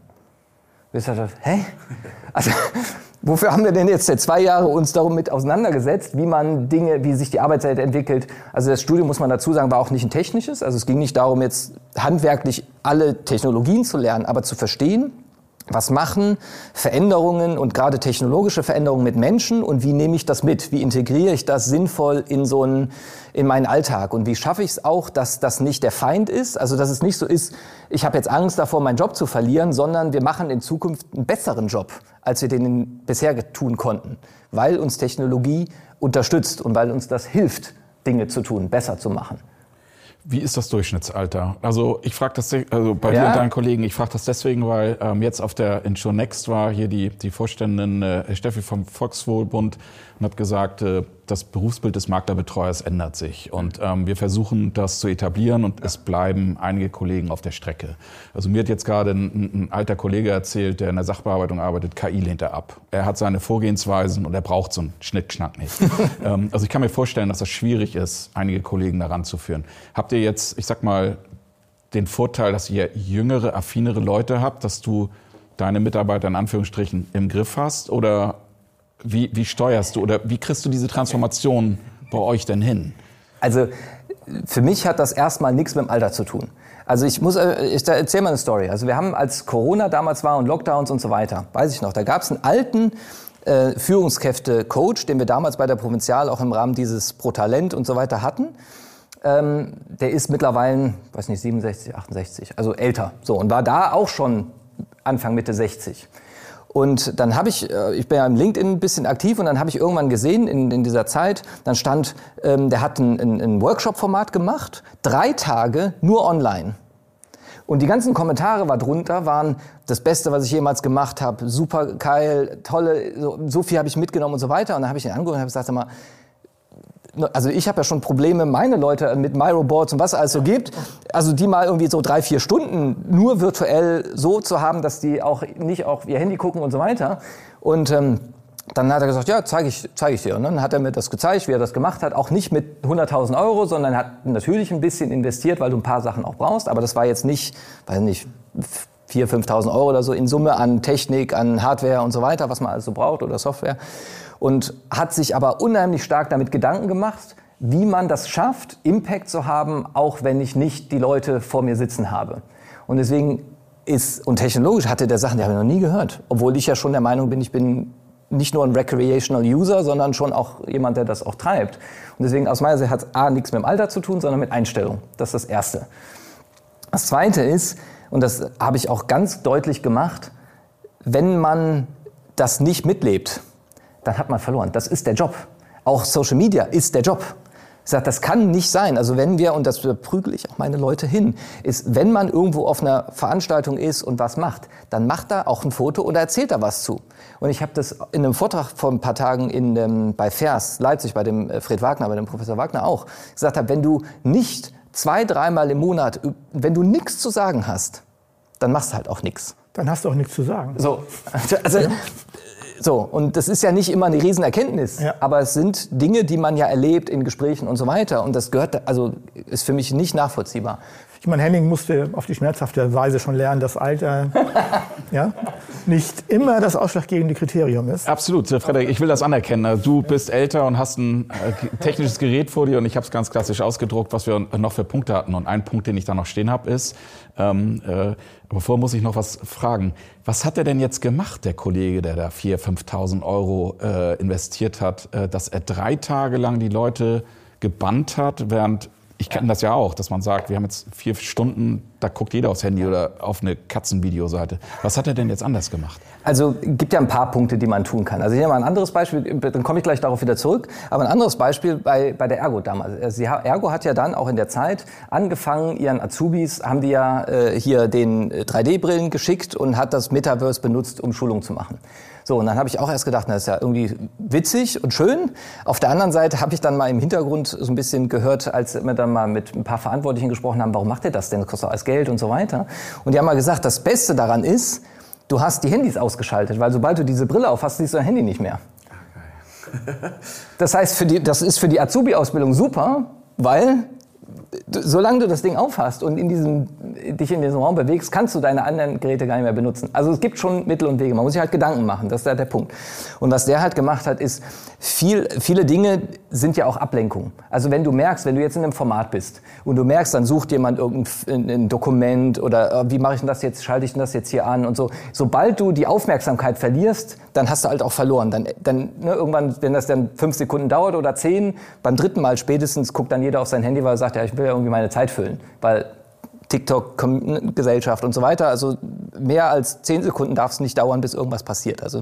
Ich dachte, hä? Also, wofür haben wir denn jetzt seit zwei Jahren uns darum mit auseinandergesetzt, wie man Dinge, wie sich die Arbeitswelt entwickelt? Also das Studium, muss man dazu sagen, war auch nicht ein technisches. Also es ging nicht darum, jetzt handwerklich alle Technologien zu lernen, aber zu verstehen, was machen Veränderungen und gerade technologische Veränderungen mit Menschen und wie nehme ich das mit? Wie integriere ich das sinnvoll in so einen, in meinen Alltag? Und wie schaffe ich es auch, dass das nicht der Feind ist? Also dass es nicht so ist, ich habe jetzt Angst davor, meinen Job zu verlieren, sondern wir machen in Zukunft einen besseren Job, als wir den bisher tun konnten, weil uns Technologie unterstützt und weil uns das hilft, Dinge zu tun, besser zu machen. Wie ist das Durchschnittsalter? Also ich frage das, also bei ja. dir und deinen Kollegen, ich frage das deswegen, weil ähm, jetzt auf der Insure Next war hier die die Vorständin äh, Steffi vom Volkswohlbund und hat gesagt, äh, das Berufsbild des Maklerbetreuers ändert sich und ähm, wir versuchen das zu etablieren und es bleiben einige Kollegen auf der Strecke. Also mir hat jetzt gerade ein, ein alter Kollege erzählt, der in der Sachbearbeitung arbeitet, K I lehnt er ab. Er hat seine Vorgehensweisen und er braucht so einen Schnickschnack nicht. ähm, also ich kann mir vorstellen, dass das schwierig ist, einige Kollegen daran zu führen. Habt ihr jetzt, ich sag mal, den Vorteil, dass ihr jüngere, affinere Leute habt, dass du deine Mitarbeiter in Anführungsstrichen im Griff hast? Oder wie, wie steuerst du oder wie kriegst du diese Transformation bei euch denn hin? Also für mich hat das erstmal nichts mit dem Alter zu tun. Also ich muss, ich erzähl mal eine Story. Also wir haben, als Corona damals war und Lockdowns und so weiter, weiß ich noch, da gab es einen alten äh, Führungskräfte-Coach, den wir damals bei der Provinzial auch im Rahmen dieses Pro Talent und so weiter hatten. Ähm, der ist mittlerweile, weiß nicht, siebenundsechzig, achtundsechzig, also älter. So, und war da auch schon Anfang, Mitte sechzig. Und dann habe ich, ich bin ja im LinkedIn ein bisschen aktiv und dann habe ich irgendwann gesehen in, in dieser Zeit, dann stand, ähm, der hat ein, ein, ein Workshop-Format gemacht, drei Tage nur online. Und die ganzen Kommentare war drunter waren das Beste, was ich jemals gemacht habe, super geil, tolle, so, so viel habe ich mitgenommen und so weiter. Und dann habe ich ihn angeguckt und habe gesagt, sag mal, also ich habe ja schon Probleme, meine Leute mit Miroboards und was es alles so gibt, also die mal irgendwie so drei, vier Stunden nur virtuell so zu haben, dass die auch nicht auf ihr Handy gucken und so weiter. Und ähm, dann hat er gesagt, ja, zeige ich, zeige ich dir. Und dann hat er mir das gezeigt, wie er das gemacht hat, auch nicht mit hunderttausend Euro, sondern hat natürlich ein bisschen investiert, weil du ein paar Sachen auch brauchst, aber das war jetzt nicht, weiß nicht, viertausend, fünftausend Euro oder so in Summe an Technik, an Hardware und so weiter, was man alles so braucht oder Software. Und hat sich aber unheimlich stark damit Gedanken gemacht, wie man das schafft, Impact zu haben, auch wenn ich nicht die Leute vor mir sitzen habe. Und deswegen ist, und technologisch hatte der Sachen, die habe ich noch nie gehört. Obwohl ich ja schon der Meinung bin, ich bin nicht nur ein Recreational User, sondern schon auch jemand, der das auch treibt. Und deswegen aus meiner Sicht hat es A, nichts mit dem Alter zu tun, sondern mit Einstellung. Das ist das Erste. Das Zweite ist, Und das habe ich auch ganz deutlich gemacht. Wenn man das nicht mitlebt, dann hat man verloren. Das ist der Job. Auch Social Media ist der Job. Ich sage, das kann nicht sein. Also wenn wir, und das prügel ich auch meine Leute hin, ist, wenn man irgendwo auf einer Veranstaltung ist und was macht, dann macht da auch ein Foto oder erzählt da was zu. Und ich habe das in einem Vortrag vor ein paar Tagen in, ähm, bei F E R S Leipzig, bei dem äh, Fred Wagner, bei dem Professor Wagner auch, gesagt habe, wenn du nicht zwei, dreimal im Monat, wenn du nichts zu sagen hast, dann machst du halt auch nichts. Dann hast du auch nichts zu sagen. So, also, ja. So, und das ist ja nicht immer eine Riesenerkenntnis, ja. aber es sind Dinge, die man ja erlebt in Gesprächen und so weiter. Und das gehört, also ist für mich nicht nachvollziehbar. Ich meine, Henning musste auf die schmerzhafte Weise schon lernen, dass Alter ja, nicht immer das ausschlaggebende Kriterium ist. Absolut, Frederik, ich will das anerkennen. Du bist älter und hast ein äh, technisches Gerät vor dir und ich habe es ganz klassisch ausgedruckt, was wir noch für Punkte hatten. Und ein Punkt, den ich da noch stehen habe, ist, ähm, äh, aber vorher muss ich noch was fragen. Was hat er denn jetzt gemacht, der Kollege, der da viertausend, fünftausend Euro äh, investiert hat, äh, dass er drei Tage lang die Leute gebannt hat, während ich kenne das ja auch, dass man sagt, wir haben jetzt vier Stunden, da guckt jeder aufs Handy oder auf eine Katzenvideoseite. Was hat er denn jetzt anders gemacht? Also gibt ja ein paar Punkte, die man tun kann. Also hier mal ein anderes Beispiel, dann komme ich gleich darauf wieder zurück. Aber ein anderes Beispiel bei, bei der Ergo damals. Also die Ergo hat ja dann auch in der Zeit angefangen, ihren Azubis haben die ja äh, hier den drei D Brillen geschickt und hat das Metaverse benutzt, um Schulungen zu machen. So, und dann habe ich auch erst gedacht, na, das ist ja irgendwie witzig und schön. Auf der anderen Seite habe ich dann mal im Hintergrund so ein bisschen gehört, als wir dann mal mit ein paar Verantwortlichen gesprochen haben, warum macht ihr das denn? Das kostet alles Geld und so weiter. Und die haben mal gesagt, das Beste daran ist, du hast die Handys ausgeschaltet, weil sobald du diese Brille auf hast, siehst du dein Handy nicht mehr. Okay. Das heißt, für die, das ist für die Azubi-Ausbildung super, weil solange du das Ding aufhast und in diesem, dich in diesem Raum bewegst, kannst du deine anderen Geräte gar nicht mehr benutzen. Also es gibt schon Mittel und Wege. Man muss sich halt Gedanken machen. Das ist halt der Punkt. Und was der halt gemacht hat, ist, viel, viele Dinge sind ja auch Ablenkung. Also wenn du merkst, wenn du jetzt in einem Format bist und du merkst, dann sucht jemand irgendein ein Dokument oder äh, wie mache ich denn das jetzt, schalte ich denn das jetzt hier an und so. Sobald du die Aufmerksamkeit verlierst, dann hast du halt auch verloren. Dann, dann ne, irgendwann, wenn das dann fünf Sekunden dauert oder zehn, beim dritten Mal spätestens guckt dann jeder auf sein Handy, weil er sagt, ja, ich will ja irgendwie meine Zeit füllen. Weil TikTok, Gesellschaft und so weiter, also mehr als zehn Sekunden darf es nicht dauern, bis irgendwas passiert. Also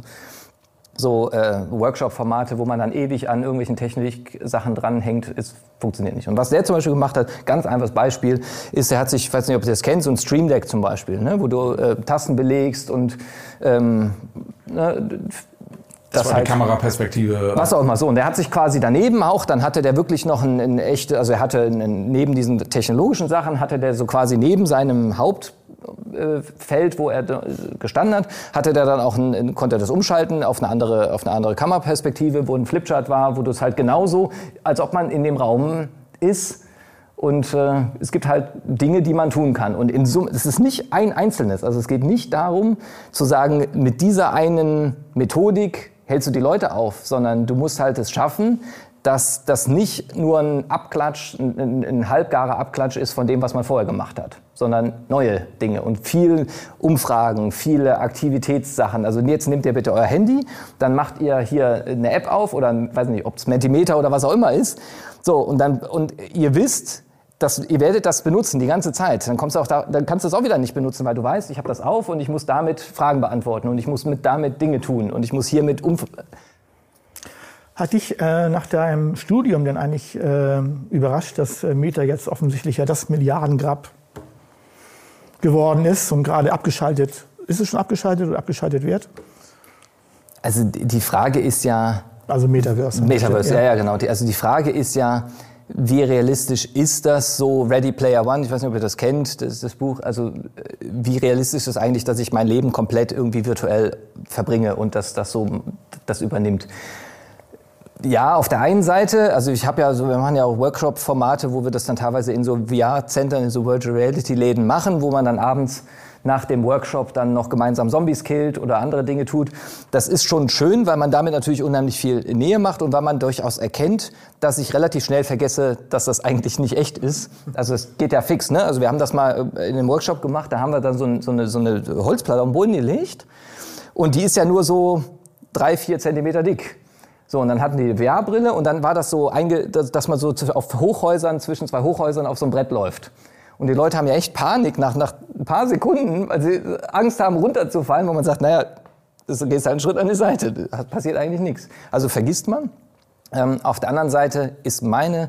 so äh, Workshop-Formate, wo man dann ewig an irgendwelchen Technik-Sachen dranhängt, ist, funktioniert nicht. Und was der zum Beispiel gemacht hat, ganz einfaches Beispiel, ist, er hat sich, ich weiß nicht, ob ihr das kennt, so ein Stream Deck zum Beispiel, ne, wo du äh, Tasten belegst und ähm, ne, das, das war halt, die Kameraperspektive. Was auch immer so. Und der hat sich quasi daneben auch, dann hatte der wirklich noch ein, ein echte, also er hatte ein, neben diesen technologischen Sachen, hatte der so quasi neben seinem Hauptfeld, wo er gestanden hat, hatte der dann auch ein, konnte er das umschalten auf eine andere, auf eine andere Kameraperspektive, wo ein Flipchart war, wo du es halt genauso, als ob man in dem Raum ist. Und äh, es gibt halt Dinge, die man tun kann. Und in Summe, es ist nicht ein Einzelnes. Also es geht nicht darum, zu sagen, mit dieser einen Methodik hältst du die Leute auf, sondern du musst halt es schaffen, dass das nicht nur ein Abklatsch, ein, ein halbgarer Abklatsch ist von dem, was man vorher gemacht hat, sondern neue Dinge und viel Umfragen, viele Aktivitätssachen. Also jetzt nehmt ihr bitte euer Handy, dann macht ihr hier eine App auf oder, weiß nicht, ob es Mentimeter oder was auch immer ist. So, und dann, und ihr wisst, dass, ihr werdet das benutzen die ganze Zeit. Dann, kommst du auch da, dann kannst du es auch wieder nicht benutzen, weil du weißt, ich habe das auf und ich muss damit Fragen beantworten und ich muss mit damit Dinge tun und ich muss hiermit um. Hat dich äh, nach deinem Studium denn eigentlich äh, überrascht, dass äh, Meta jetzt offensichtlich ja das Milliardengrab geworden ist und gerade abgeschaltet? Ist es schon abgeschaltet oder abgeschaltet wird? Also die Frage ist ja. Also Metaverse. Metaverse, ja, ja, genau. Die, also die Frage ist ja, wie realistisch ist das so? Ready Player One, ich weiß nicht, ob ihr das kennt, das ist das Buch. Also wie realistisch ist eigentlich, dass ich mein Leben komplett irgendwie virtuell verbringe und dass das so das übernimmt? Ja, auf der einen Seite, also ich habe ja so, wir machen ja auch Workshop-Formate, wo wir das dann teilweise in so V R-Zentren, in so Virtual Reality-Läden machen, wo man dann abends nach dem Workshop dann noch gemeinsam Zombies killt oder andere Dinge tut. Das ist schon schön, weil man damit natürlich unheimlich viel Nähe macht und weil man durchaus erkennt, dass ich relativ schnell vergesse, dass das eigentlich nicht echt ist. Also es geht ja fix, ne? Also wir haben das mal in einem Workshop gemacht, da haben wir dann so, ein, so, eine, so eine Holzplatte auf den Boden gelegt und die ist ja nur so drei, vier Zentimeter dick. So, und dann hatten die V R-Brille und dann war das so, einge, dass man so auf Hochhäusern, zwischen zwei Hochhäusern auf so einem Brett läuft. Und die Leute haben ja echt Panik nach, nach ein paar Sekunden, weil sie Angst haben, runterzufallen, wo man sagt, naja, du gehst einen Schritt an die Seite, da passiert eigentlich nichts. Also vergisst man. Ähm, auf der anderen Seite ist meine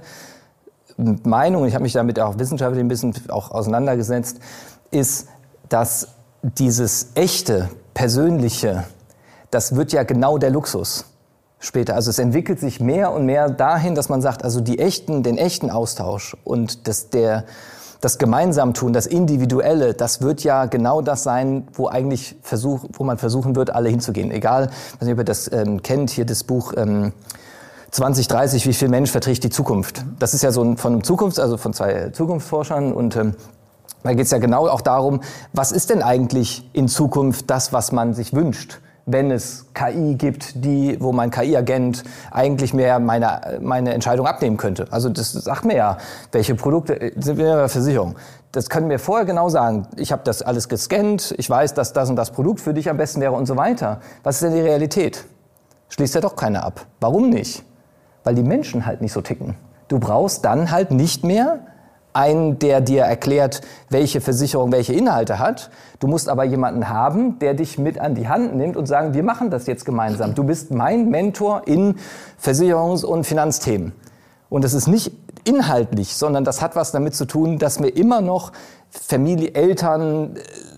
Meinung, ich habe mich damit auch wissenschaftlich ein bisschen auch auseinandergesetzt, ist, dass dieses echte, persönliche, das wird ja genau der Luxus später. Also es entwickelt sich mehr und mehr dahin, dass man sagt, also die echten, den echten Austausch und das, der, das Gemeinsamtun, das Individuelle, das wird ja genau das sein, wo eigentlich versuch, wo man versuchen wird, alle hinzugehen. Egal, ich weiß nicht, ob ihr das ähm, kennt, hier das Buch ähm, zwanzig dreißig, wie viel Mensch verträgt die Zukunft. Das ist ja so ein, von einem Zukunfts-, also von zwei Zukunftsforschern und ähm, da geht es ja genau auch darum, was ist denn eigentlich in Zukunft das, was man sich wünscht, wenn es K I gibt, die, wo mein K I-Agent eigentlich mehr meine, meine Entscheidung abnehmen könnte. Also das sagt mir ja, welche Produkte, sind wir in der Versicherung. Das können wir vorher genau sagen. Ich habe das alles gescannt, ich weiß, dass das und das Produkt für dich am besten wäre und so weiter. Was ist denn die Realität? Schließt ja doch keiner ab. Warum nicht? Weil die Menschen halt nicht so ticken. Du brauchst dann halt nicht mehr einen, der dir erklärt, welche Versicherung welche Inhalte hat. Du musst aber jemanden haben, der dich mit an die Hand nimmt und sagen, wir machen das jetzt gemeinsam. Du bist mein Mentor in Versicherungs- und Finanzthemen. Und das ist nicht inhaltlich, sondern das hat was damit zu tun, dass wir immer noch Familie, Eltern,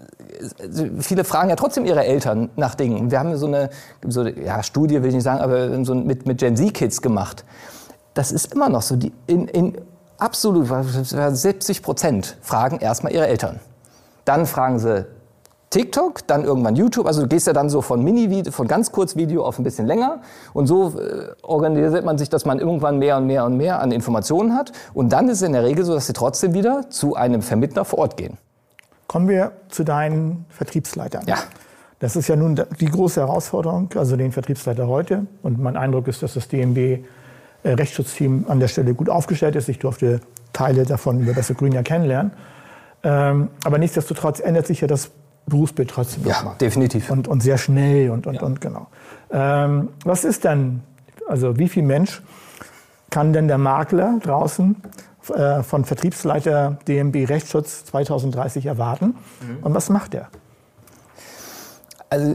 viele fragen ja trotzdem ihre Eltern nach Dingen. Und wir haben so eine, so eine ja, Studie, will ich nicht sagen, aber so mit, mit Gen Z-Kids gemacht. Das ist immer noch so, die in, in absolut siebzig Prozent fragen erstmal ihre Eltern. Dann fragen sie TikTok, dann irgendwann YouTube. Also du gehst ja dann so von Mini-Video, von ganz kurz Video auf ein bisschen länger. Und so äh, organisiert man sich, dass man irgendwann mehr und mehr und mehr an Informationen hat. Und dann ist es in der Regel so, dass sie trotzdem wieder zu einem Vermittler vor Ort gehen. Kommen wir zu deinen Vertriebsleitern. Ja. Das ist ja nun die große Herausforderung, also den Vertriebsleiter heute. Und mein Eindruck ist, dass das D M B äh, Rechtsschutzteam an der Stelle gut aufgestellt ist. Ich durfte Teile davon über Besser Grün ja kennenlernen. Ähm, aber nichtsdestotrotz ändert sich ja das Berufsbild trotzdem. Ja, nochmal. Definitiv. Und, und sehr schnell und, und, ja. und genau. Ähm, was ist denn, also wie viel Mensch kann denn der Makler draußen äh, von Vertriebsleiter D M B Rechtsschutz zwanzig dreißig erwarten? Mhm. Und was macht er? Also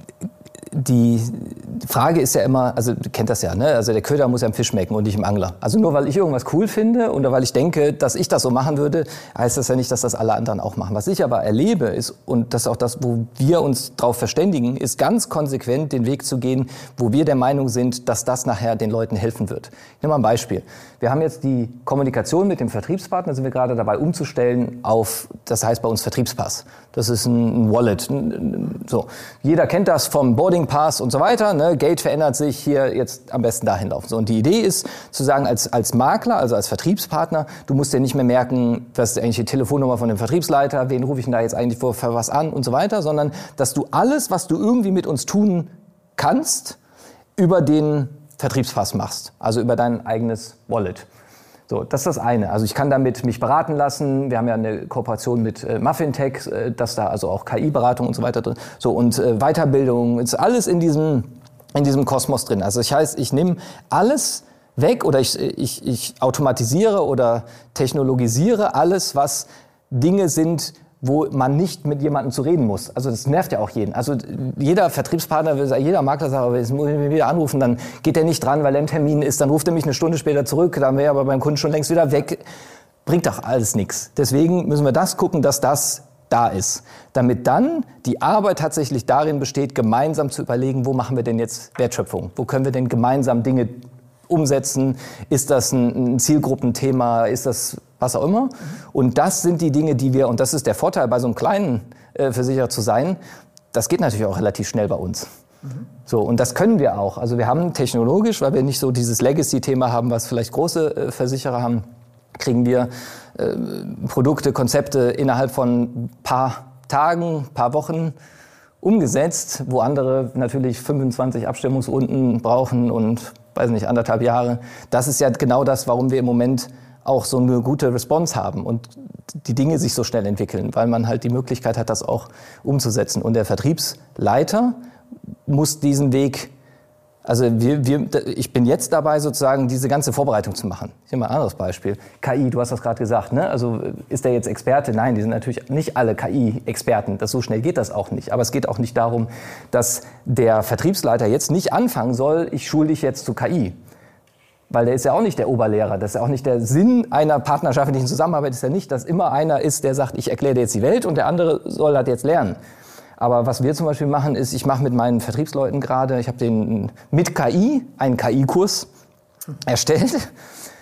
die Frage ist ja immer, also du kennst das ja, ne? Also der Köder muss ja im Fisch schmecken und nicht im Angler. Also nur weil ich irgendwas cool finde oder weil ich denke, dass ich das so machen würde, heißt das ja nicht, dass das alle anderen auch machen. Was ich aber erlebe ist, und das ist auch das, wo wir uns drauf verständigen, ist ganz konsequent den Weg zu gehen, wo wir der Meinung sind, dass das nachher den Leuten helfen wird. Ich nehme mal ein Beispiel. Wir haben jetzt die Kommunikation mit dem Vertriebspartner, sind wir gerade dabei umzustellen auf, das heißt bei uns Vertriebspass. Das ist ein Wallet. So. Jeder kennt das vom Boarding Pass und so weiter. Ne? Gate verändert sich, hier jetzt am besten dahin laufen. So. Und die Idee ist zu sagen, als, als Makler, also als Vertriebspartner, du musst dir nicht mehr merken, was ist eigentlich die Telefonnummer von dem Vertriebsleiter, wen rufe ich denn da jetzt eigentlich für, für was an und so weiter, sondern dass du alles, was du irgendwie mit uns tun kannst, über den Vertriebspass machst, also über dein eigenes Wallet. So, das ist das eine. Also ich kann damit mich beraten lassen. Wir haben ja eine Kooperation mit äh, Muffintech, äh, dass da also auch K I-Beratung und so weiter drin. So und äh, Weiterbildung ist alles in diesem in diesem Kosmos drin. Also ich heißt, ich nehme alles weg oder ich, ich ich automatisiere oder technologisiere alles, was Dinge sind, wo man nicht mit jemandem zu reden muss. Also das nervt ja auch jeden. Also jeder Vertriebspartner, jeder Makler sagt, aber jetzt muss ich mich wieder anrufen, dann geht er nicht dran, weil er im Termin ist, dann ruft er mich eine Stunde später zurück, dann wäre er aber beim Kunden schon längst wieder weg. Bringt doch alles nichts. Deswegen müssen wir das gucken, dass das da ist. Damit dann die Arbeit tatsächlich darin besteht, gemeinsam zu überlegen, wo machen wir denn jetzt Wertschöpfung? Wo können wir denn gemeinsam Dinge umsetzen? Ist das ein, ein Zielgruppenthema? Ist das was auch immer? Und das sind die Dinge, die wir, und das ist der Vorteil, bei so einem kleinen äh, Versicherer zu sein, das geht natürlich auch relativ schnell bei uns. Mhm. So, und das können wir auch. Also wir haben technologisch, weil wir nicht so dieses Legacy-Thema haben, was vielleicht große äh, Versicherer haben, kriegen wir äh, Produkte, Konzepte innerhalb von ein paar Tagen, paar Wochen umgesetzt, wo andere natürlich fünfundzwanzig Abstimmungsrunden brauchen und, weiß nicht, anderthalb Jahre. Das ist ja genau das, warum wir im Moment auch so eine gute Response haben und die Dinge sich so schnell entwickeln, weil man halt die Möglichkeit hat, das auch umzusetzen. Und der Vertriebsleiter muss diesen Weg Also wir, wir, ich bin jetzt dabei, sozusagen diese ganze Vorbereitung zu machen. Ich nehme mal ein anderes Beispiel. K I, du hast das gerade gesagt, ne? Also ist der jetzt Experte? Nein, die sind natürlich nicht alle K I-Experten. Das, so schnell geht das auch nicht. Aber es geht auch nicht darum, dass der Vertriebsleiter jetzt nicht anfangen soll, ich schule dich jetzt zu K I. Weil der ist ja auch nicht der Oberlehrer. Das ist ja auch nicht der Sinn einer partnerschaftlichen Zusammenarbeit. Ist ja nicht, dass immer einer ist, der sagt, ich erkläre dir jetzt die Welt und der andere soll das jetzt lernen. Aber was wir zum Beispiel machen, ist, ich mache mit meinen Vertriebsleuten gerade, ich habe den mit K I einen K I-Kurs erstellt,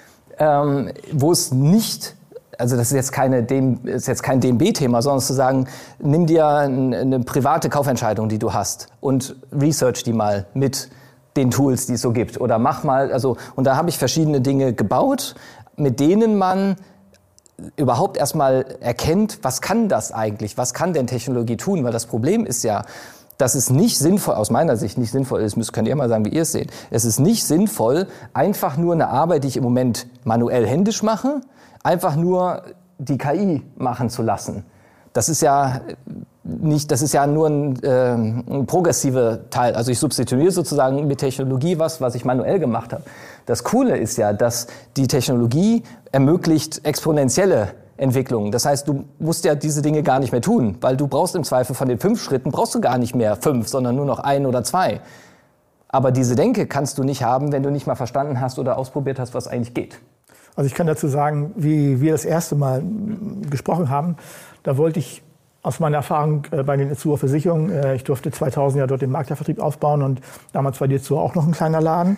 ähm, wo es nicht, also das ist jetzt, keine, ist jetzt kein D M B-Thema, sondern zu sagen, nimm dir eine, eine private Kaufentscheidung, die du hast und research die mal mit den Tools, die es so gibt. Oder mach mal, also, und da habe ich verschiedene Dinge gebaut, mit denen man überhaupt erstmal erkennt, was kann das eigentlich, was kann denn Technologie tun? Weil das Problem ist ja, dass es nicht sinnvoll, aus meiner Sicht nicht sinnvoll ist, müsst, könnt ihr mal sagen, wie ihr es seht, es ist nicht sinnvoll, einfach nur eine Arbeit, die ich im Moment manuell händisch mache, einfach nur die K I machen zu lassen. Das ist ja nicht, das ist ja nur ein, äh, ein progressiver Teil. Also ich substituiere sozusagen mit Technologie was, was ich manuell gemacht habe. Das Coole ist ja, dass die Technologie ermöglicht exponentielle Entwicklungen. Das heißt, du musst ja diese Dinge gar nicht mehr tun, weil du brauchst im Zweifel von den fünf Schritten, brauchst du gar nicht mehr fünf, sondern nur noch ein oder zwei. Aber diese Denke kannst du nicht haben, wenn du nicht mal verstanden hast oder ausprobiert hast, was eigentlich geht. Also ich kann dazu sagen, wie wir das erste Mal gesprochen haben, da wollte ich aus meiner Erfahrung bei den Itzuer Versicherungen, ich durfte zweitausend ja dort den Maklervertrieb aufbauen und damals war die Itzuer auch noch ein kleiner Laden.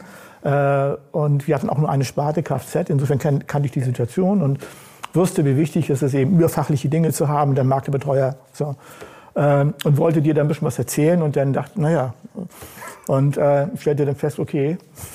Und wir hatten auch nur eine Sparte Kfz, insofern kan- kannte ich die Situation und wusste, wie wichtig es ist, eben überfachliche Dinge zu haben, der Maklerbetreuer. So. Und wollte dir dann ein bisschen was erzählen und dann dachte, naja, und äh, stellte dann fest, okay,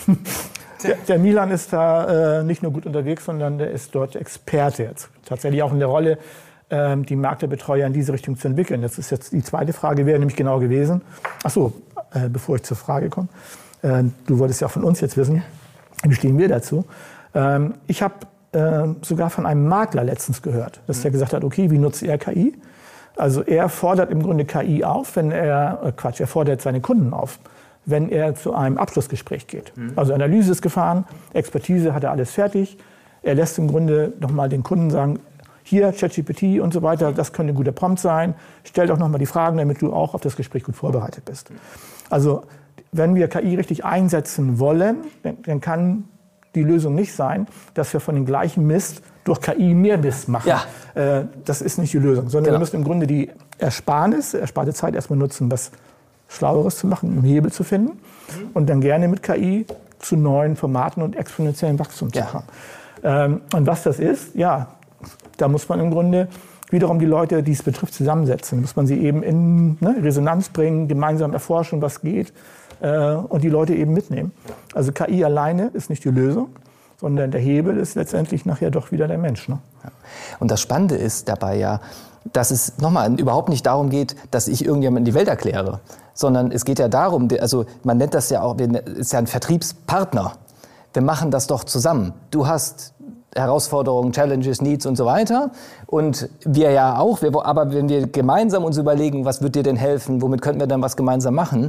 der, der Milan ist da äh, nicht nur gut unterwegs, sondern der ist dort Experte jetzt. Tatsächlich auch in der Rolle, äh, die Maklerbetreuer in diese Richtung zu entwickeln. Das ist jetzt die zweite Frage, wäre nämlich genau gewesen. Ach so, äh, bevor ich zur Frage komme. Äh, du wolltest ja auch von uns jetzt wissen, wie stehen wir dazu? Ähm, ich habe äh, sogar von einem Makler letztens gehört, dass der gesagt hat, okay, wie nutzt er K I? Also er fordert im Grunde K I auf, wenn er, äh Quatsch, er fordert seine Kunden auf, wenn er zu einem Abschlussgespräch geht. Mhm. Also Analyse ist gefahren, Expertise hat er alles fertig. Er lässt im Grunde nochmal den Kunden sagen, hier ChatGPT und so weiter, das könnte ein guter Prompt sein. Stell doch nochmal die Fragen, damit du auch auf das Gespräch gut vorbereitet bist. Also wenn wir K I richtig einsetzen wollen, dann, dann kann die Lösung nicht sein, dass wir von dem gleichen Mist durch K I mehr Mist machen. Ja. Äh, das ist nicht die Lösung, sondern genau. Wir müssen im Grunde die Ersparnis, ersparte Zeit erstmal nutzen, was Schlaueres zu machen, einen Hebel zu finden mhm. und dann gerne mit K I zu neuen Formaten und exponentiellen Wachstum zu kommen. Ja. Ähm, und was das ist, ja, da muss man im Grunde wiederum die Leute, die es betrifft, zusammensetzen. Muss man sie eben in ne, Resonanz bringen, gemeinsam erforschen, was geht äh, und die Leute eben mitnehmen. Also K I alleine ist nicht die Lösung, sondern der Hebel ist letztendlich nachher doch wieder der Mensch. Ne? Ja. Und das Spannende ist dabei ja, dass es nochmal überhaupt nicht darum geht, dass ich irgendjemandem die Welt erkläre, sondern es geht ja darum, also man nennt das ja auch, ist ja ein Vertriebspartner. Wir machen das doch zusammen. Du hast Herausforderungen, Challenges, Needs und so weiter. Und wir ja auch, wir, aber wenn wir gemeinsam uns überlegen, was wird dir denn helfen, womit könnten wir dann was gemeinsam machen,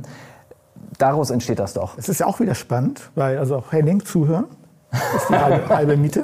daraus entsteht das doch. Es ist ja auch wieder spannend, weil also auch Henning zuhören. Das ist die halbe, halbe Miete.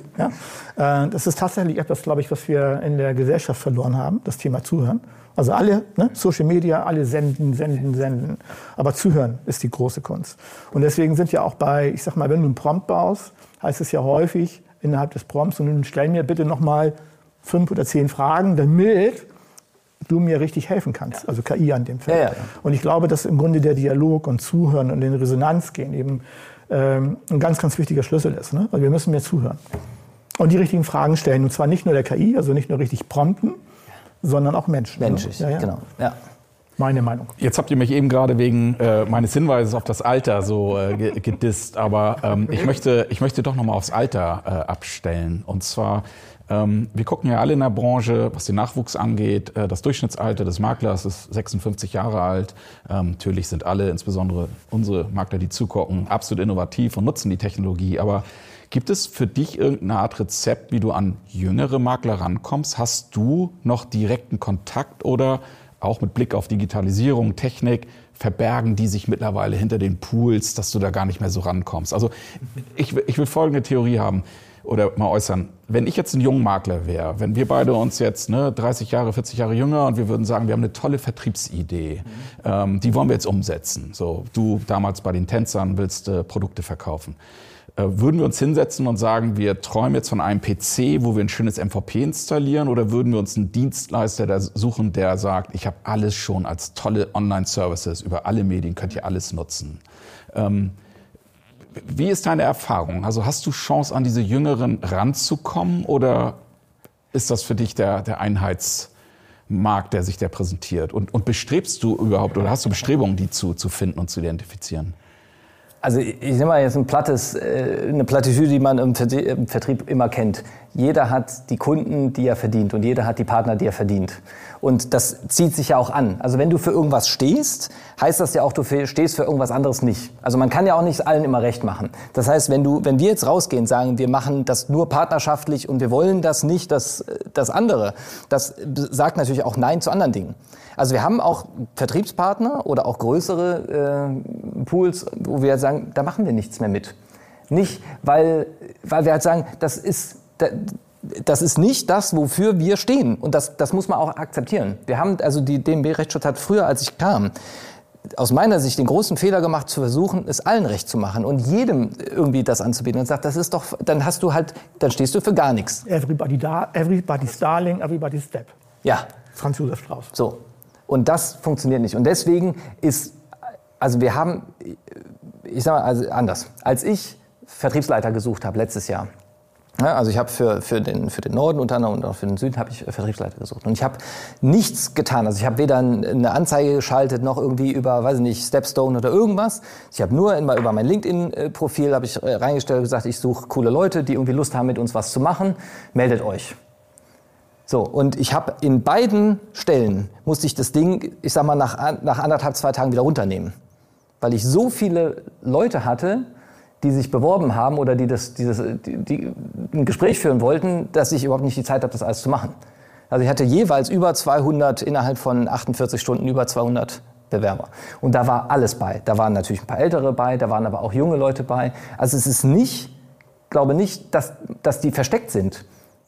Ja. Das ist tatsächlich etwas, glaube ich, was wir in der Gesellschaft verloren haben, das Thema Zuhören. Also alle, ne, Social Media, alle senden, senden, senden. Aber Zuhören ist die große Kunst. Und deswegen sind ja auch bei, ich sag mal, wenn du einen Prompt baust, heißt es ja häufig innerhalb des Prompts, und nun stell mir bitte noch mal fünf oder zehn Fragen, damit du mir richtig helfen kannst. Ja. Also K I an dem Feld. Ja, ja. Und ich glaube, dass im Grunde der Dialog und Zuhören und in Resonanz gehen eben ähm, ein ganz, ganz wichtiger Schlüssel ist. Ne? Weil wir müssen mehr zuhören. Und die richtigen Fragen stellen. Und zwar nicht nur der K I, also nicht nur richtig prompten, sondern auch Menschen. Menschlich, ne? ja, ja. genau. Ja. Meine Meinung. Jetzt habt ihr mich eben gerade wegen äh, meines Hinweises auf das Alter so äh, gedisst, aber ähm, ich möchte, ich möchte doch nochmal aufs Alter äh, abstellen. Und zwar, ähm, wir gucken ja alle in der Branche, was den Nachwuchs angeht. Äh, das Durchschnittsalter des Maklers ist sechsundfünfzig Jahre alt. Ähm, natürlich sind alle, insbesondere unsere Makler, die zugucken, absolut innovativ und nutzen die Technologie. Aber gibt es für dich irgendeine Art Rezept, wie du an jüngere Makler rankommst? Hast du noch direkten Kontakt oder auch mit Blick auf Digitalisierung, Technik, verbergen die sich mittlerweile hinter den Pools, dass du da gar nicht mehr so rankommst? Also ich, ich will folgende Theorie haben oder mal äußern. Wenn ich jetzt ein Jungmakler wäre, wenn wir beide uns jetzt ne, dreißig Jahre, vierzig Jahre jünger und wir würden sagen, wir haben eine tolle Vertriebsidee, mhm. ähm, die wollen wir jetzt umsetzen. So, du damals bei den Tänzern willst äh, Produkte verkaufen. Äh, würden wir uns hinsetzen und sagen, wir träumen jetzt von einem P C, wo wir ein schönes M V P installieren, oder würden wir uns einen Dienstleister der suchen, der sagt, ich habe alles schon als tolle Online-Services über alle Medien, könnt ihr alles nutzen. Ähm, Wie ist deine Erfahrung? Also hast du Chance, an diese Jüngeren ranzukommen, oder ist das für dich der, der Einheitsmarkt, der sich da präsentiert? Und, und bestrebst du überhaupt oder hast du Bestrebungen, die zu, zu finden und zu identifizieren? Also ich nehme mal jetzt ein plattes, eine Plattitüde, die man im Vertrieb immer kennt. Jeder hat die Kunden, die er verdient, und jeder hat die Partner, die er verdient. Und das zieht sich ja auch an. Also wenn du für irgendwas stehst, heißt das ja auch, du stehst für irgendwas anderes nicht. Also man kann ja auch nicht allen immer recht machen. Das heißt, wenn du, wenn wir jetzt rausgehen, sagen, wir machen das nur partnerschaftlich und wir wollen das nicht, das, das andere, das sagt natürlich auch Nein zu anderen Dingen. Also wir haben auch Vertriebspartner oder auch größere äh, Pools, wo wir halt sagen, da machen wir nichts mehr mit. Nicht, weil, weil wir halt sagen, das ist, das ist nicht das, wofür wir stehen. Und das, das muss man auch akzeptieren. Wir haben, also die D M B-Rechtsschutz hat früher, als ich kam, aus meiner Sicht den großen Fehler gemacht, zu versuchen, es allen recht zu machen und jedem irgendwie das anzubieten und sagt, das ist doch, dann hast du halt, dann stehst du für gar nichts. Everybody da, everybody's darling, everybody's step. Ja. Franz Josef Strauß. So. Und das funktioniert nicht. Und deswegen ist, also wir haben, ich sag mal, also anders. Als ich Vertriebsleiter gesucht habe letztes Jahr, ja, also ich habe für, für, den, für den Norden unter anderem und auch für den Süden habe ich Vertriebsleiter gesucht. Und ich habe nichts getan. Also ich habe weder eine Anzeige geschaltet, noch irgendwie über, weiß ich nicht, Stepstone oder irgendwas. Ich habe nur immer über mein LinkedIn-Profil habe ich reingestellt und gesagt, ich suche coole Leute, die irgendwie Lust haben, mit uns was zu machen. Meldet euch. So, und ich habe in beiden Stellen, musste ich das Ding, ich sag mal, nach, nach anderthalb, zwei Tagen wieder runternehmen. Weil ich so viele Leute hatte, die sich beworben haben oder die, das, dieses, die, die ein Gespräch führen wollten, dass ich überhaupt nicht die Zeit habe, das alles zu machen. Also ich hatte jeweils über zweihundert, innerhalb von achtundvierzig Stunden über zweihundert Bewerber. Und da war alles bei. Da waren natürlich ein paar Ältere bei, da waren aber auch junge Leute bei. Also es ist nicht, glaube nicht, dass, dass die versteckt sind.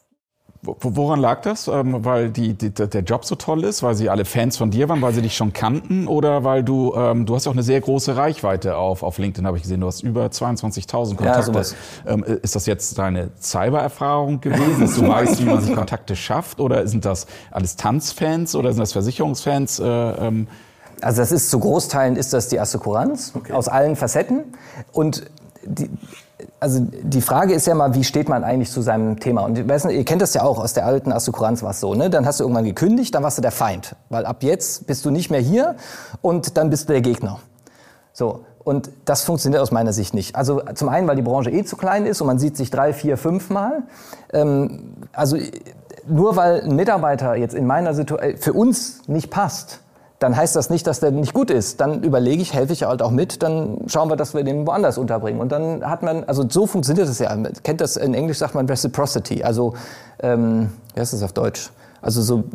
Woran lag das? Ähm, weil die, die, der Job so toll ist, weil sie alle Fans von dir waren, weil sie dich schon kannten, oder weil du, ähm, du hast ja auch eine sehr große Reichweite auf, auf LinkedIn, habe ich gesehen. Du hast über zweiundzwanzigtausend Kontakte. Ja, ähm, ist das jetzt deine Cyber-Erfahrung gewesen, dass du weißt, wie man sich Kontakte schafft, oder sind das alles Tanzfans oder sind das Versicherungsfans? Äh, ähm also das ist zu Großteilen ist das die Assekuranz, okay, aus allen Facetten. Und die, also die Frage ist ja mal, wie steht man eigentlich zu seinem Thema? Und ihr, weißt, ihr kennt das ja auch, aus der alten Assekuranz war es so, ne? Dann hast du irgendwann gekündigt, dann warst du der Feind. Weil ab jetzt bist du nicht mehr hier und dann bist du der Gegner. So, und das funktioniert aus meiner Sicht nicht. Also zum einen, weil die Branche eh zu klein ist und man sieht sich drei, vier, fünf Mal. Ähm, also nur weil ein Mitarbeiter jetzt in meiner Situation für uns nicht passt, dann heißt das nicht, dass der nicht gut ist. Dann überlege ich, helfe ich halt auch mit, dann schauen wir, dass wir den woanders unterbringen. Und dann hat man, also so funktioniert es ja. Man kennt das, in Englisch sagt man Reciprocity, also, ähm, wie heißt das auf Deutsch? Also so,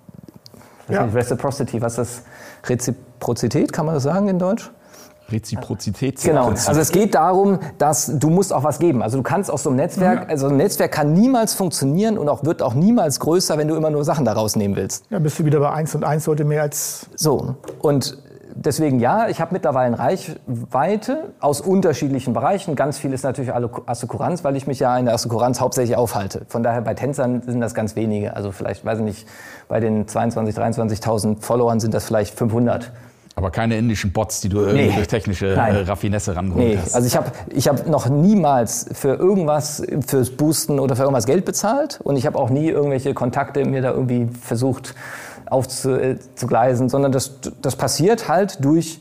ja. nicht, Reciprocity, was ist das? Reziprozität, kann man das sagen in Deutsch? Reziprozität. Genau. Also es geht darum, dass du musst auch was geben. Also du kannst aus so einem Netzwerk, also ein Netzwerk kann niemals funktionieren und auch wird auch niemals größer, wenn du immer nur Sachen daraus nehmen willst. Ja, bist du wieder bei eins und eins sollte mehr als... So. Und deswegen ja, ich habe mittlerweile Reichweite aus unterschiedlichen Bereichen. Ganz viel ist natürlich Assekuranz, weil ich mich ja in der Assekuranz hauptsächlich aufhalte. Von daher bei Tänzern sind das ganz wenige. Also vielleicht, weiß ich nicht, bei den zweiundzwanzigtausend, dreiundzwanzigtausend Followern sind das vielleicht fünfhundert. Aber keine indischen Bots, die du irgendwie nee. durch technische Nein. Raffinesse rangeholt nee. hast. Also ich habe ich hab noch niemals für irgendwas, fürs Boosten oder für irgendwas Geld bezahlt. Und ich habe auch nie irgendwelche Kontakte mir da irgendwie versucht aufzugleisen. Sondern das, das passiert halt durch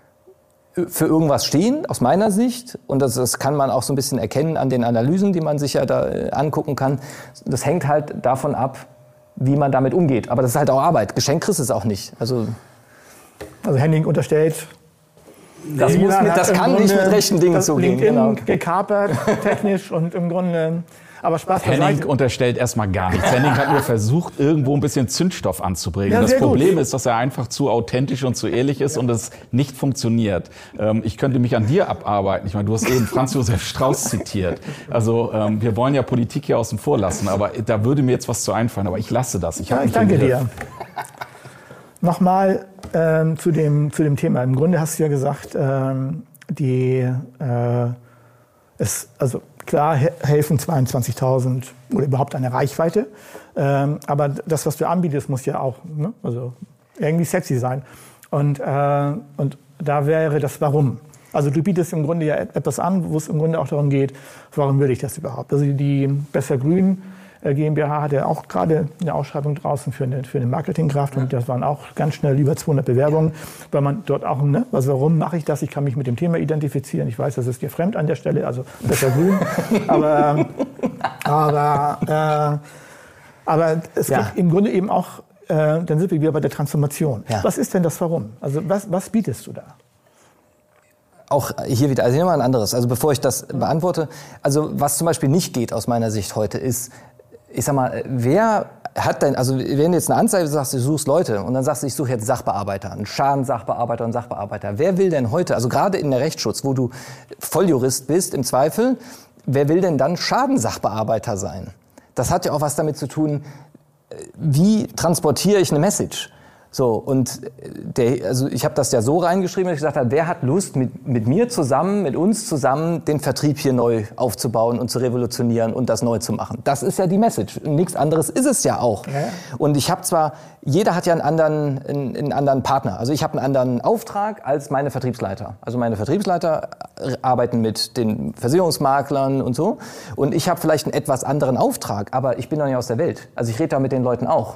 für irgendwas stehen, aus meiner Sicht. Und das, das kann man auch so ein bisschen erkennen an den Analysen, die man sich ja da angucken kann. Das hängt halt davon ab, wie man damit umgeht. Aber das ist halt auch Arbeit. Geschenkt kriegst du es auch nicht. Also... Also Henning unterstellt, Das, muss mit, das kann nicht mit rechten Dingen zugehen. LinkedIn genau. gekapert, technisch und im Grunde... Aber Spaß Henning beiseite. unterstellt erstmal gar nichts. Henning hat nur versucht, irgendwo ein bisschen Zündstoff anzubringen. Ja, das sehr Problem gut. ist, dass er einfach zu authentisch und zu ehrlich ist und es nicht funktioniert. Ähm, ich könnte mich an dir abarbeiten. Ich meine, du hast eben Franz Josef Strauß zitiert. Also ähm, wir wollen ja Politik hier außen vor lassen, aber da würde mir jetzt was zu einfallen. Aber ich lasse das. Ich, Ja, ich danke dir. Nochmal ähm, zu, dem, zu dem Thema. Im Grunde hast du ja gesagt, ähm, die, äh, es, also klar he- helfen zweiundzwanzigtausend oder überhaupt eine Reichweite. Ähm, aber das, was du anbietest, muss ja auch ne, also irgendwie sexy sein. Und, äh, und da wäre das Warum. Also du bietest im Grunde ja etwas an, wo es im Grunde auch darum geht, warum will ich das überhaupt? Also die Besser Grün äh, GmbH hatte auch gerade eine Ausschreibung draußen für eine, für eine Marketingkraft und das waren auch ganz schnell über zweihundert Bewerbungen, weil man dort auch, ne, also warum mache ich das? Ich kann mich mit dem Thema identifizieren. Ich weiß, das ist dir fremd an der Stelle, also Besser Grün. aber aber, äh, aber es Ja. geht im Grunde eben auch, äh, dann sind wir wieder bei der Transformation. Ja. Was ist denn das Warum? Also was, was bietest du da? Auch hier wieder, also hier mal ein anderes. Also bevor ich das beantworte, also was zum Beispiel nicht geht aus meiner Sicht heute ist, ich sag mal, wer hat denn, also wenn du jetzt eine Anzeige sagst, du suchst Leute und dann sagst du, ich suche jetzt Sachbearbeiter, einen Schadensachbearbeiter und Sachbearbeiter. Wer will denn heute, also gerade in der Rechtsschutz, wo du Volljurist bist im Zweifel, wer will denn dann Schadensachbearbeiter sein? Das hat ja auch was damit zu tun, wie transportiere ich eine Message? So, und der, also ich habe das ja so reingeschrieben, dass ich gesagt habe, wer hat Lust, mit, mit mir zusammen, mit uns zusammen, den Vertrieb hier neu aufzubauen und zu revolutionieren und das neu zu machen. Das ist ja die Message. Nichts anderes ist es ja auch. Ja. Und ich habe zwar, jeder hat ja einen anderen, einen, einen anderen Partner. Also ich habe einen anderen Auftrag als meine Vertriebsleiter. Also meine Vertriebsleiter arbeiten mit den Versicherungsmaklern und so. Und ich habe vielleicht einen etwas anderen Auftrag, aber ich bin doch nicht aus der Welt. Also ich rede da mit den Leuten auch.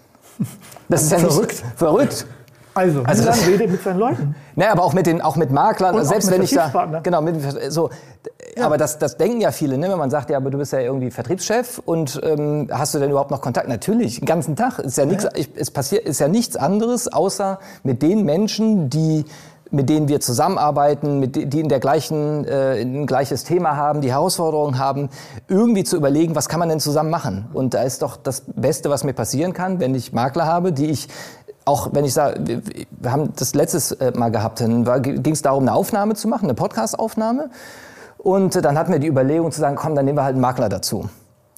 Das ist ja verrückt. Nicht verrückt. Also, also dann redet mit seinen Leuten. Naja, aber auch mit den, auch mit Maklern, Und selbst auch mit wenn ich da, Vertriebspartnern. genau, mit, so, ja. Aber das, das denken ja viele, ne? Wenn man sagt, ja, aber du bist ja irgendwie Vertriebschef und ähm, hast du denn überhaupt noch Kontakt? Natürlich, den ganzen Tag ist ja nichts, ja. Ich, es passiert, ist ja nichts anderes, außer mit den Menschen, die mit denen wir zusammenarbeiten, mit die in der gleichen, äh, ein gleiches Thema haben, die Herausforderungen haben, irgendwie zu überlegen, was kann man denn zusammen machen? Und da ist doch das Beste, was mir passieren kann, wenn ich Makler habe, die ich auch, wenn ich sage, wir haben das letztes Mal gehabt, dann ging es darum, eine Aufnahme zu machen, eine Podcast-Aufnahme. Und dann hatten wir die Überlegung zu sagen, komm, dann nehmen wir halt einen Makler dazu.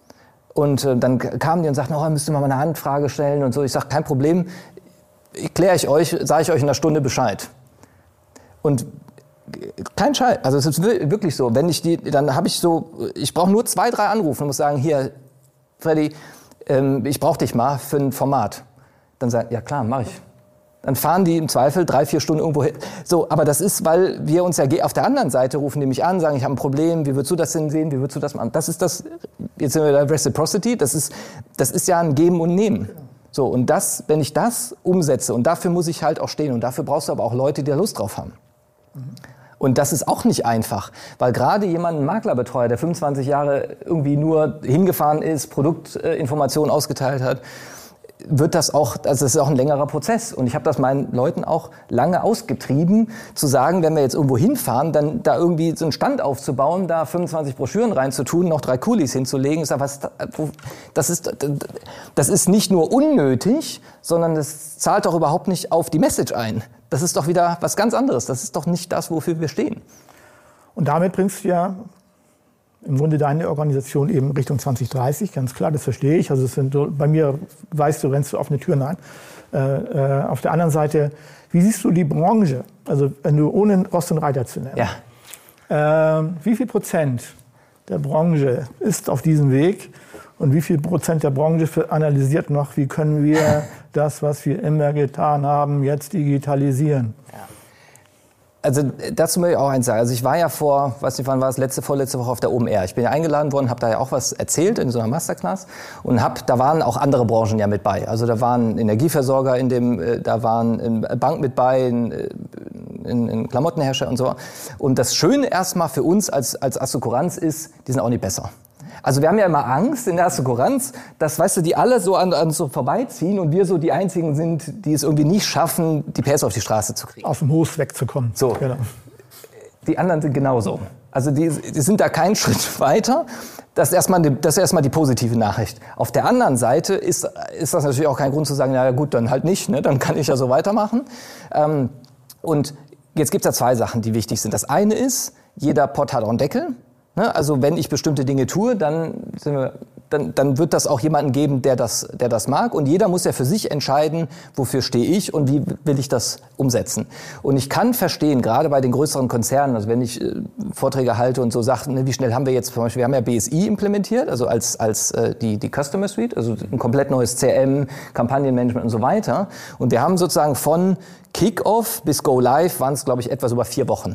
Und äh, dann kamen die und sagten, oh, müsst ihr mal eine Anfrage stellen und so. Ich sage, kein Problem, kläre ich euch, sage ich euch in einer Stunde Bescheid. Und kein Scheiß, also es ist wirklich so, wenn ich die, dann habe ich so, ich brauche nur zwei, drei Anrufe und muss sagen, hier, Freddy, ähm, ich brauche dich mal für ein Format. Dann sagen, ja klar, mache ich. Dann fahren die im Zweifel drei, vier Stunden irgendwo hin. So, aber das ist, weil wir uns ja auf der anderen Seite rufen die mich an, sagen, ich habe ein Problem, wie würdest du das denn sehen, wie würdest du das machen? Das ist das, jetzt sind wir bei Reciprocity, das ist, das ist ja ein Geben und Nehmen. So, und das, wenn ich das umsetze, und dafür muss ich halt auch stehen, und dafür brauchst du aber auch Leute, die da Lust drauf haben. Und das ist auch nicht einfach, weil gerade jemand, ein Maklerbetreuer, der fünfundzwanzig Jahre irgendwie nur hingefahren ist, Produktinformationen ausgeteilt hat, wird das auch, also das ist auch ein längerer Prozess. Und ich habe das meinen Leuten auch lange ausgetrieben, zu sagen, wenn wir jetzt irgendwo hinfahren, dann da irgendwie so einen Stand aufzubauen, da fünfundzwanzig Broschüren reinzutun, noch drei Kulis hinzulegen. Ich sag, was, das ist, das ist nicht nur unnötig, sondern das zahlt doch überhaupt nicht auf die Message ein. Das ist doch wieder was ganz anderes. Das ist doch nicht das, wofür wir stehen. Und damit bringst du ja im Grunde deine Organisation eben Richtung zwanzig dreißig, ganz klar, das verstehe ich. Also es sind, bei mir, weißt du, rennst du offene Türen ein. Äh, äh, auf der anderen Seite, wie siehst du die Branche? Also wenn du ohne Rost und Reiter zu nennen. Ja. Äh, wie viel Prozent der Branche ist auf diesem Weg? Und wie viel Prozent der Branche analysiert noch, wie können wir das, was wir immer getan haben, jetzt digitalisieren? Ja. Also dazu möchte ich auch eins sagen. Also ich war ja vor, weiß nicht wann war es, letzte, vorletzte Woche auf der O M R. Ich bin ja eingeladen worden, habe da ja auch was erzählt in so einer Masterclass und hab, da waren auch andere Branchen ja mit bei. Also da waren Energieversorger in dem, da waren eine Bank mit bei, ein, ein, ein Klamottenhersteller und so. Und das Schöne erstmal für uns als als Assecuranz ist, die sind auch nicht besser. Also wir haben ja immer Angst in der Assekuranz, dass, weißt du, die alle so an, an so vorbeiziehen und wir so die Einzigen sind, die es irgendwie nicht schaffen, die P S auf die Straße zu kriegen. Aus dem Hof wegzukommen. So. Genau. Die anderen sind genauso. Also die, die sind da keinen Schritt weiter. Das ist, erstmal die, das ist erstmal die positive Nachricht. Auf der anderen Seite ist, ist das natürlich auch kein Grund zu sagen, na gut, dann halt nicht, ne? Dann kann ich ja so weitermachen. Ähm, und jetzt gibt es ja zwei Sachen, die wichtig sind. Das eine ist, jeder Pott hat auch einen Deckel. Ne? Also wenn ich bestimmte Dinge tue, dann, sind wir, dann, dann wird das auch jemanden geben, der das, der das mag. Und jeder muss ja für sich entscheiden, wofür stehe ich und wie will ich das umsetzen. Und ich kann verstehen, gerade bei den größeren Konzernen, also wenn ich äh, Vorträge halte und so Sachen, ne, wie schnell haben wir jetzt, zum Beispiel, wir haben ja B S I implementiert, also als, als äh, die, die Customer Suite, also ein komplett neues C R M, Kampagnenmanagement und so weiter. Und wir haben sozusagen von Kick-Off bis Go Live waren es, glaube ich, etwas über vier Wochen.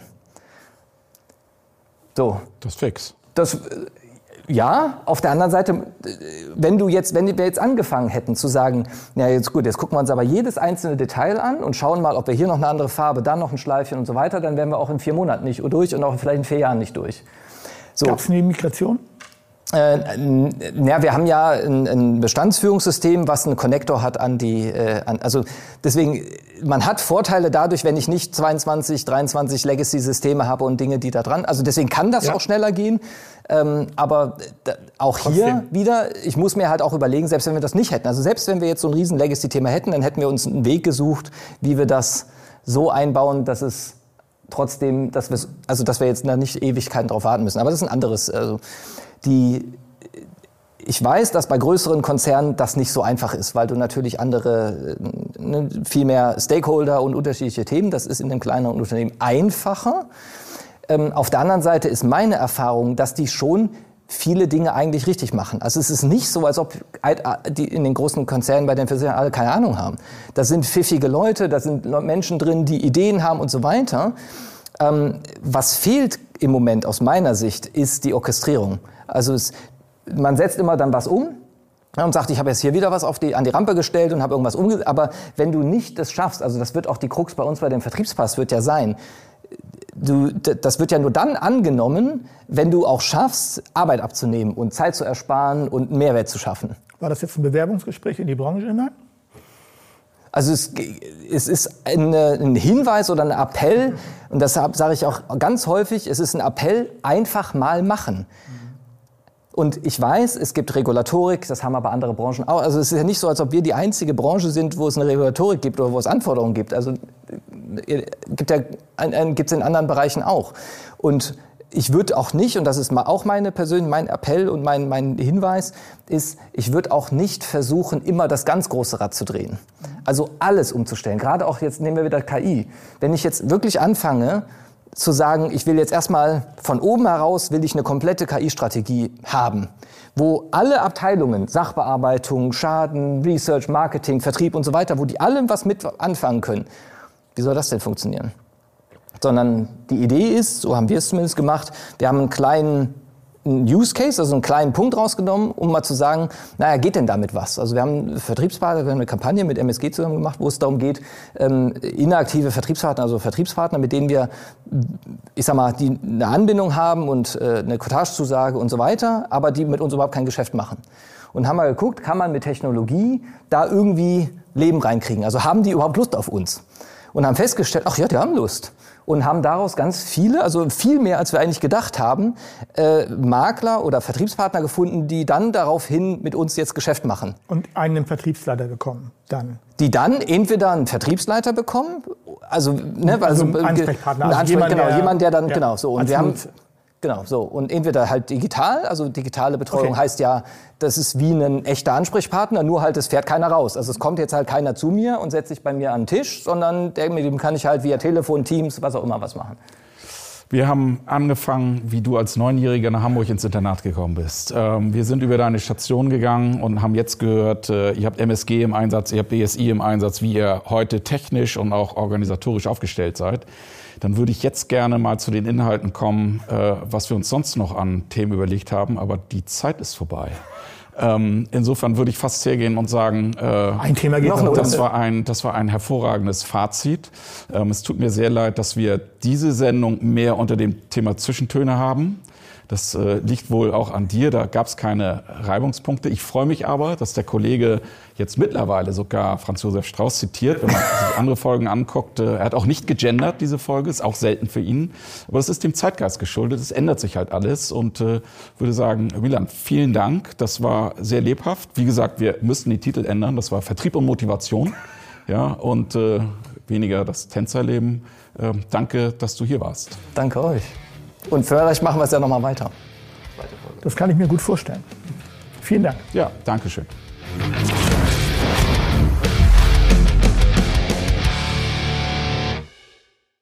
So. Das ist fix. Das, ja, auf der anderen Seite, wenn du jetzt, wenn wir jetzt angefangen hätten zu sagen, ja jetzt gut, jetzt gucken wir uns aber jedes einzelne Detail an und schauen mal, ob wir hier noch eine andere Farbe, dann noch ein Schleifchen und so weiter, dann wären wir auch in vier Monaten nicht durch und auch vielleicht in vier Jahren nicht durch. So. Gab es eine Migration? Äh, ja, wir haben ja ein, ein Bestandsführungssystem, was einen Connector hat an die, äh, an, also deswegen, man hat Vorteile dadurch, wenn ich nicht zweiundzwanzig, dreiundzwanzig Legacy-Systeme habe und Dinge, die da dran, also deswegen kann das ja auch schneller gehen, ähm, aber da, auch Trotzdem. hier wieder, ich muss mir halt auch überlegen, selbst wenn wir das nicht hätten, also selbst wenn wir jetzt so ein riesen Legacy-Thema hätten, dann hätten wir uns einen Weg gesucht, wie wir das so einbauen, dass es trotzdem, dass wir, also dass wir jetzt da nicht Ewigkeiten drauf warten müssen, aber das ist ein anderes, also Die, ich weiß, dass bei größeren Konzernen das nicht so einfach ist, weil du natürlich andere, ne, viel mehr Stakeholder und unterschiedliche Themen, das ist in einem kleineren Unternehmen einfacher. Ähm, auf der anderen Seite ist meine Erfahrung, dass die schon viele Dinge eigentlich richtig machen. Also es ist nicht so, als ob die in den großen Konzernen bei den Versicherern alle keine Ahnung haben. Da sind pfiffige Leute, da sind Menschen drin, die Ideen haben und so weiter. Ähm, was fehlt im Moment aus meiner Sicht, ist die Orchestrierung. Also es, man setzt immer dann was um und sagt, ich habe jetzt hier wieder was auf die, an die Rampe gestellt und habe irgendwas umgesetzt. Aber wenn du nicht das schaffst, also das wird auch die Krux bei uns bei dem Vertriebspass wird ja sein, du, das wird ja nur dann angenommen, wenn du auch schaffst, Arbeit abzunehmen und Zeit zu ersparen und Mehrwert zu schaffen. War das jetzt ein Bewerbungsgespräch in die Branche hinein? Also es, es ist eine, ein Hinweis oder ein Appell, und deshalb sage ich auch ganz häufig, es ist ein Appell, einfach mal machen. Und ich weiß, es gibt Regulatorik, das haben aber andere Branchen auch. Also es ist ja nicht so, als ob wir die einzige Branche sind, wo es eine Regulatorik gibt oder wo es Anforderungen gibt. Also gibt ja, gibt es in anderen Bereichen auch. Und ich würde auch nicht, und das ist auch meine persönliche, mein Appell und mein, mein Hinweis, ist, ich würde auch nicht versuchen, immer das ganz große Rad zu drehen. Also alles umzustellen. Gerade auch jetzt nehmen wir wieder K I. Wenn ich jetzt wirklich anfange, zu sagen, ich will jetzt erstmal von oben heraus, will ich eine komplette K I-Strategie haben, wo alle Abteilungen, Sachbearbeitung, Schaden, Research, Marketing, Vertrieb und so weiter, wo die alle was mit anfangen können. Wie soll das denn funktionieren? Sondern die Idee ist, so haben wir es zumindest gemacht, wir haben einen kleinen Use Case, also einen kleinen Punkt rausgenommen, um mal zu sagen, naja, geht denn damit was? Also wir haben einen Vertriebspartner, wir haben eine Kampagne mit M S G zusammen gemacht, wo es darum geht, ähm, inaktive Vertriebspartner, also Vertriebspartner, mit denen wir, ich sag mal, die eine Anbindung haben und äh, eine Cottage-Zusage und so weiter, aber die mit uns überhaupt kein Geschäft machen. Und haben mal geguckt, kann man mit Technologie da irgendwie Leben reinkriegen? Also haben die überhaupt Lust auf uns? Und haben festgestellt, ach ja, die haben Lust. Und haben daraus ganz viele, also viel mehr, als wir eigentlich gedacht haben, äh, Makler oder Vertriebspartner gefunden, die dann daraufhin mit uns jetzt Geschäft machen. Und einen Vertriebsleiter bekommen dann? Die dann entweder einen Vertriebsleiter bekommen, also, ne, also, also einen Ansprechpartner, also also jemand, jemand, genau, der, jemand, der dann, ja, genau, so. Und wir haben, genau, so. Und entweder halt digital, also digitale Betreuung okay. heißt ja, das ist wie ein echter Ansprechpartner, nur halt, es fährt keiner raus. Also es kommt jetzt halt keiner zu mir und setzt sich bei mir an den Tisch, sondern der, mit dem kann ich halt via Telefon, Teams, was auch immer was machen. Wir haben angefangen, wie du als Neunjähriger nach Hamburg ins Internat gekommen bist. Ähm, wir sind über deine Station gegangen und haben jetzt gehört, äh, ihr habt M S G im Einsatz, ihr habt B S I im Einsatz, wie ihr heute technisch und auch organisatorisch aufgestellt seid. Dann würde ich jetzt gerne mal zu den Inhalten kommen, äh, was wir uns sonst noch an Themen überlegt haben, aber die Zeit ist vorbei. Ähm, insofern würde ich fast hergehen und sagen, äh, ein Thema geht noch, noch. Das war ein, das war ein hervorragendes Fazit. Ähm, es tut mir sehr leid, dass wir diese Sendung mehr unter dem Thema Zwischentöne haben. Das äh, liegt wohl auch an dir, da gab es keine Reibungspunkte. Ich freue mich aber, dass der Kollege jetzt mittlerweile sogar Franz Josef Strauß zitiert, wenn man sich andere Folgen anguckt. Äh, er hat auch nicht gegendert, diese Folge, ist auch selten für ihn. Aber das ist dem Zeitgeist geschuldet, es ändert sich halt alles. Und äh, würde sagen, Wieland, vielen Dank, das war sehr lebhaft. Wie gesagt, wir müssten die Titel ändern, das war Vertrieb und Motivation. Ja, und äh, weniger das Tänzerleben. Äh, danke, dass du hier warst. Danke euch. Und vielleicht machen wir es ja noch mal weiter. Das kann ich mir gut vorstellen. Vielen Dank. Ja, danke schön.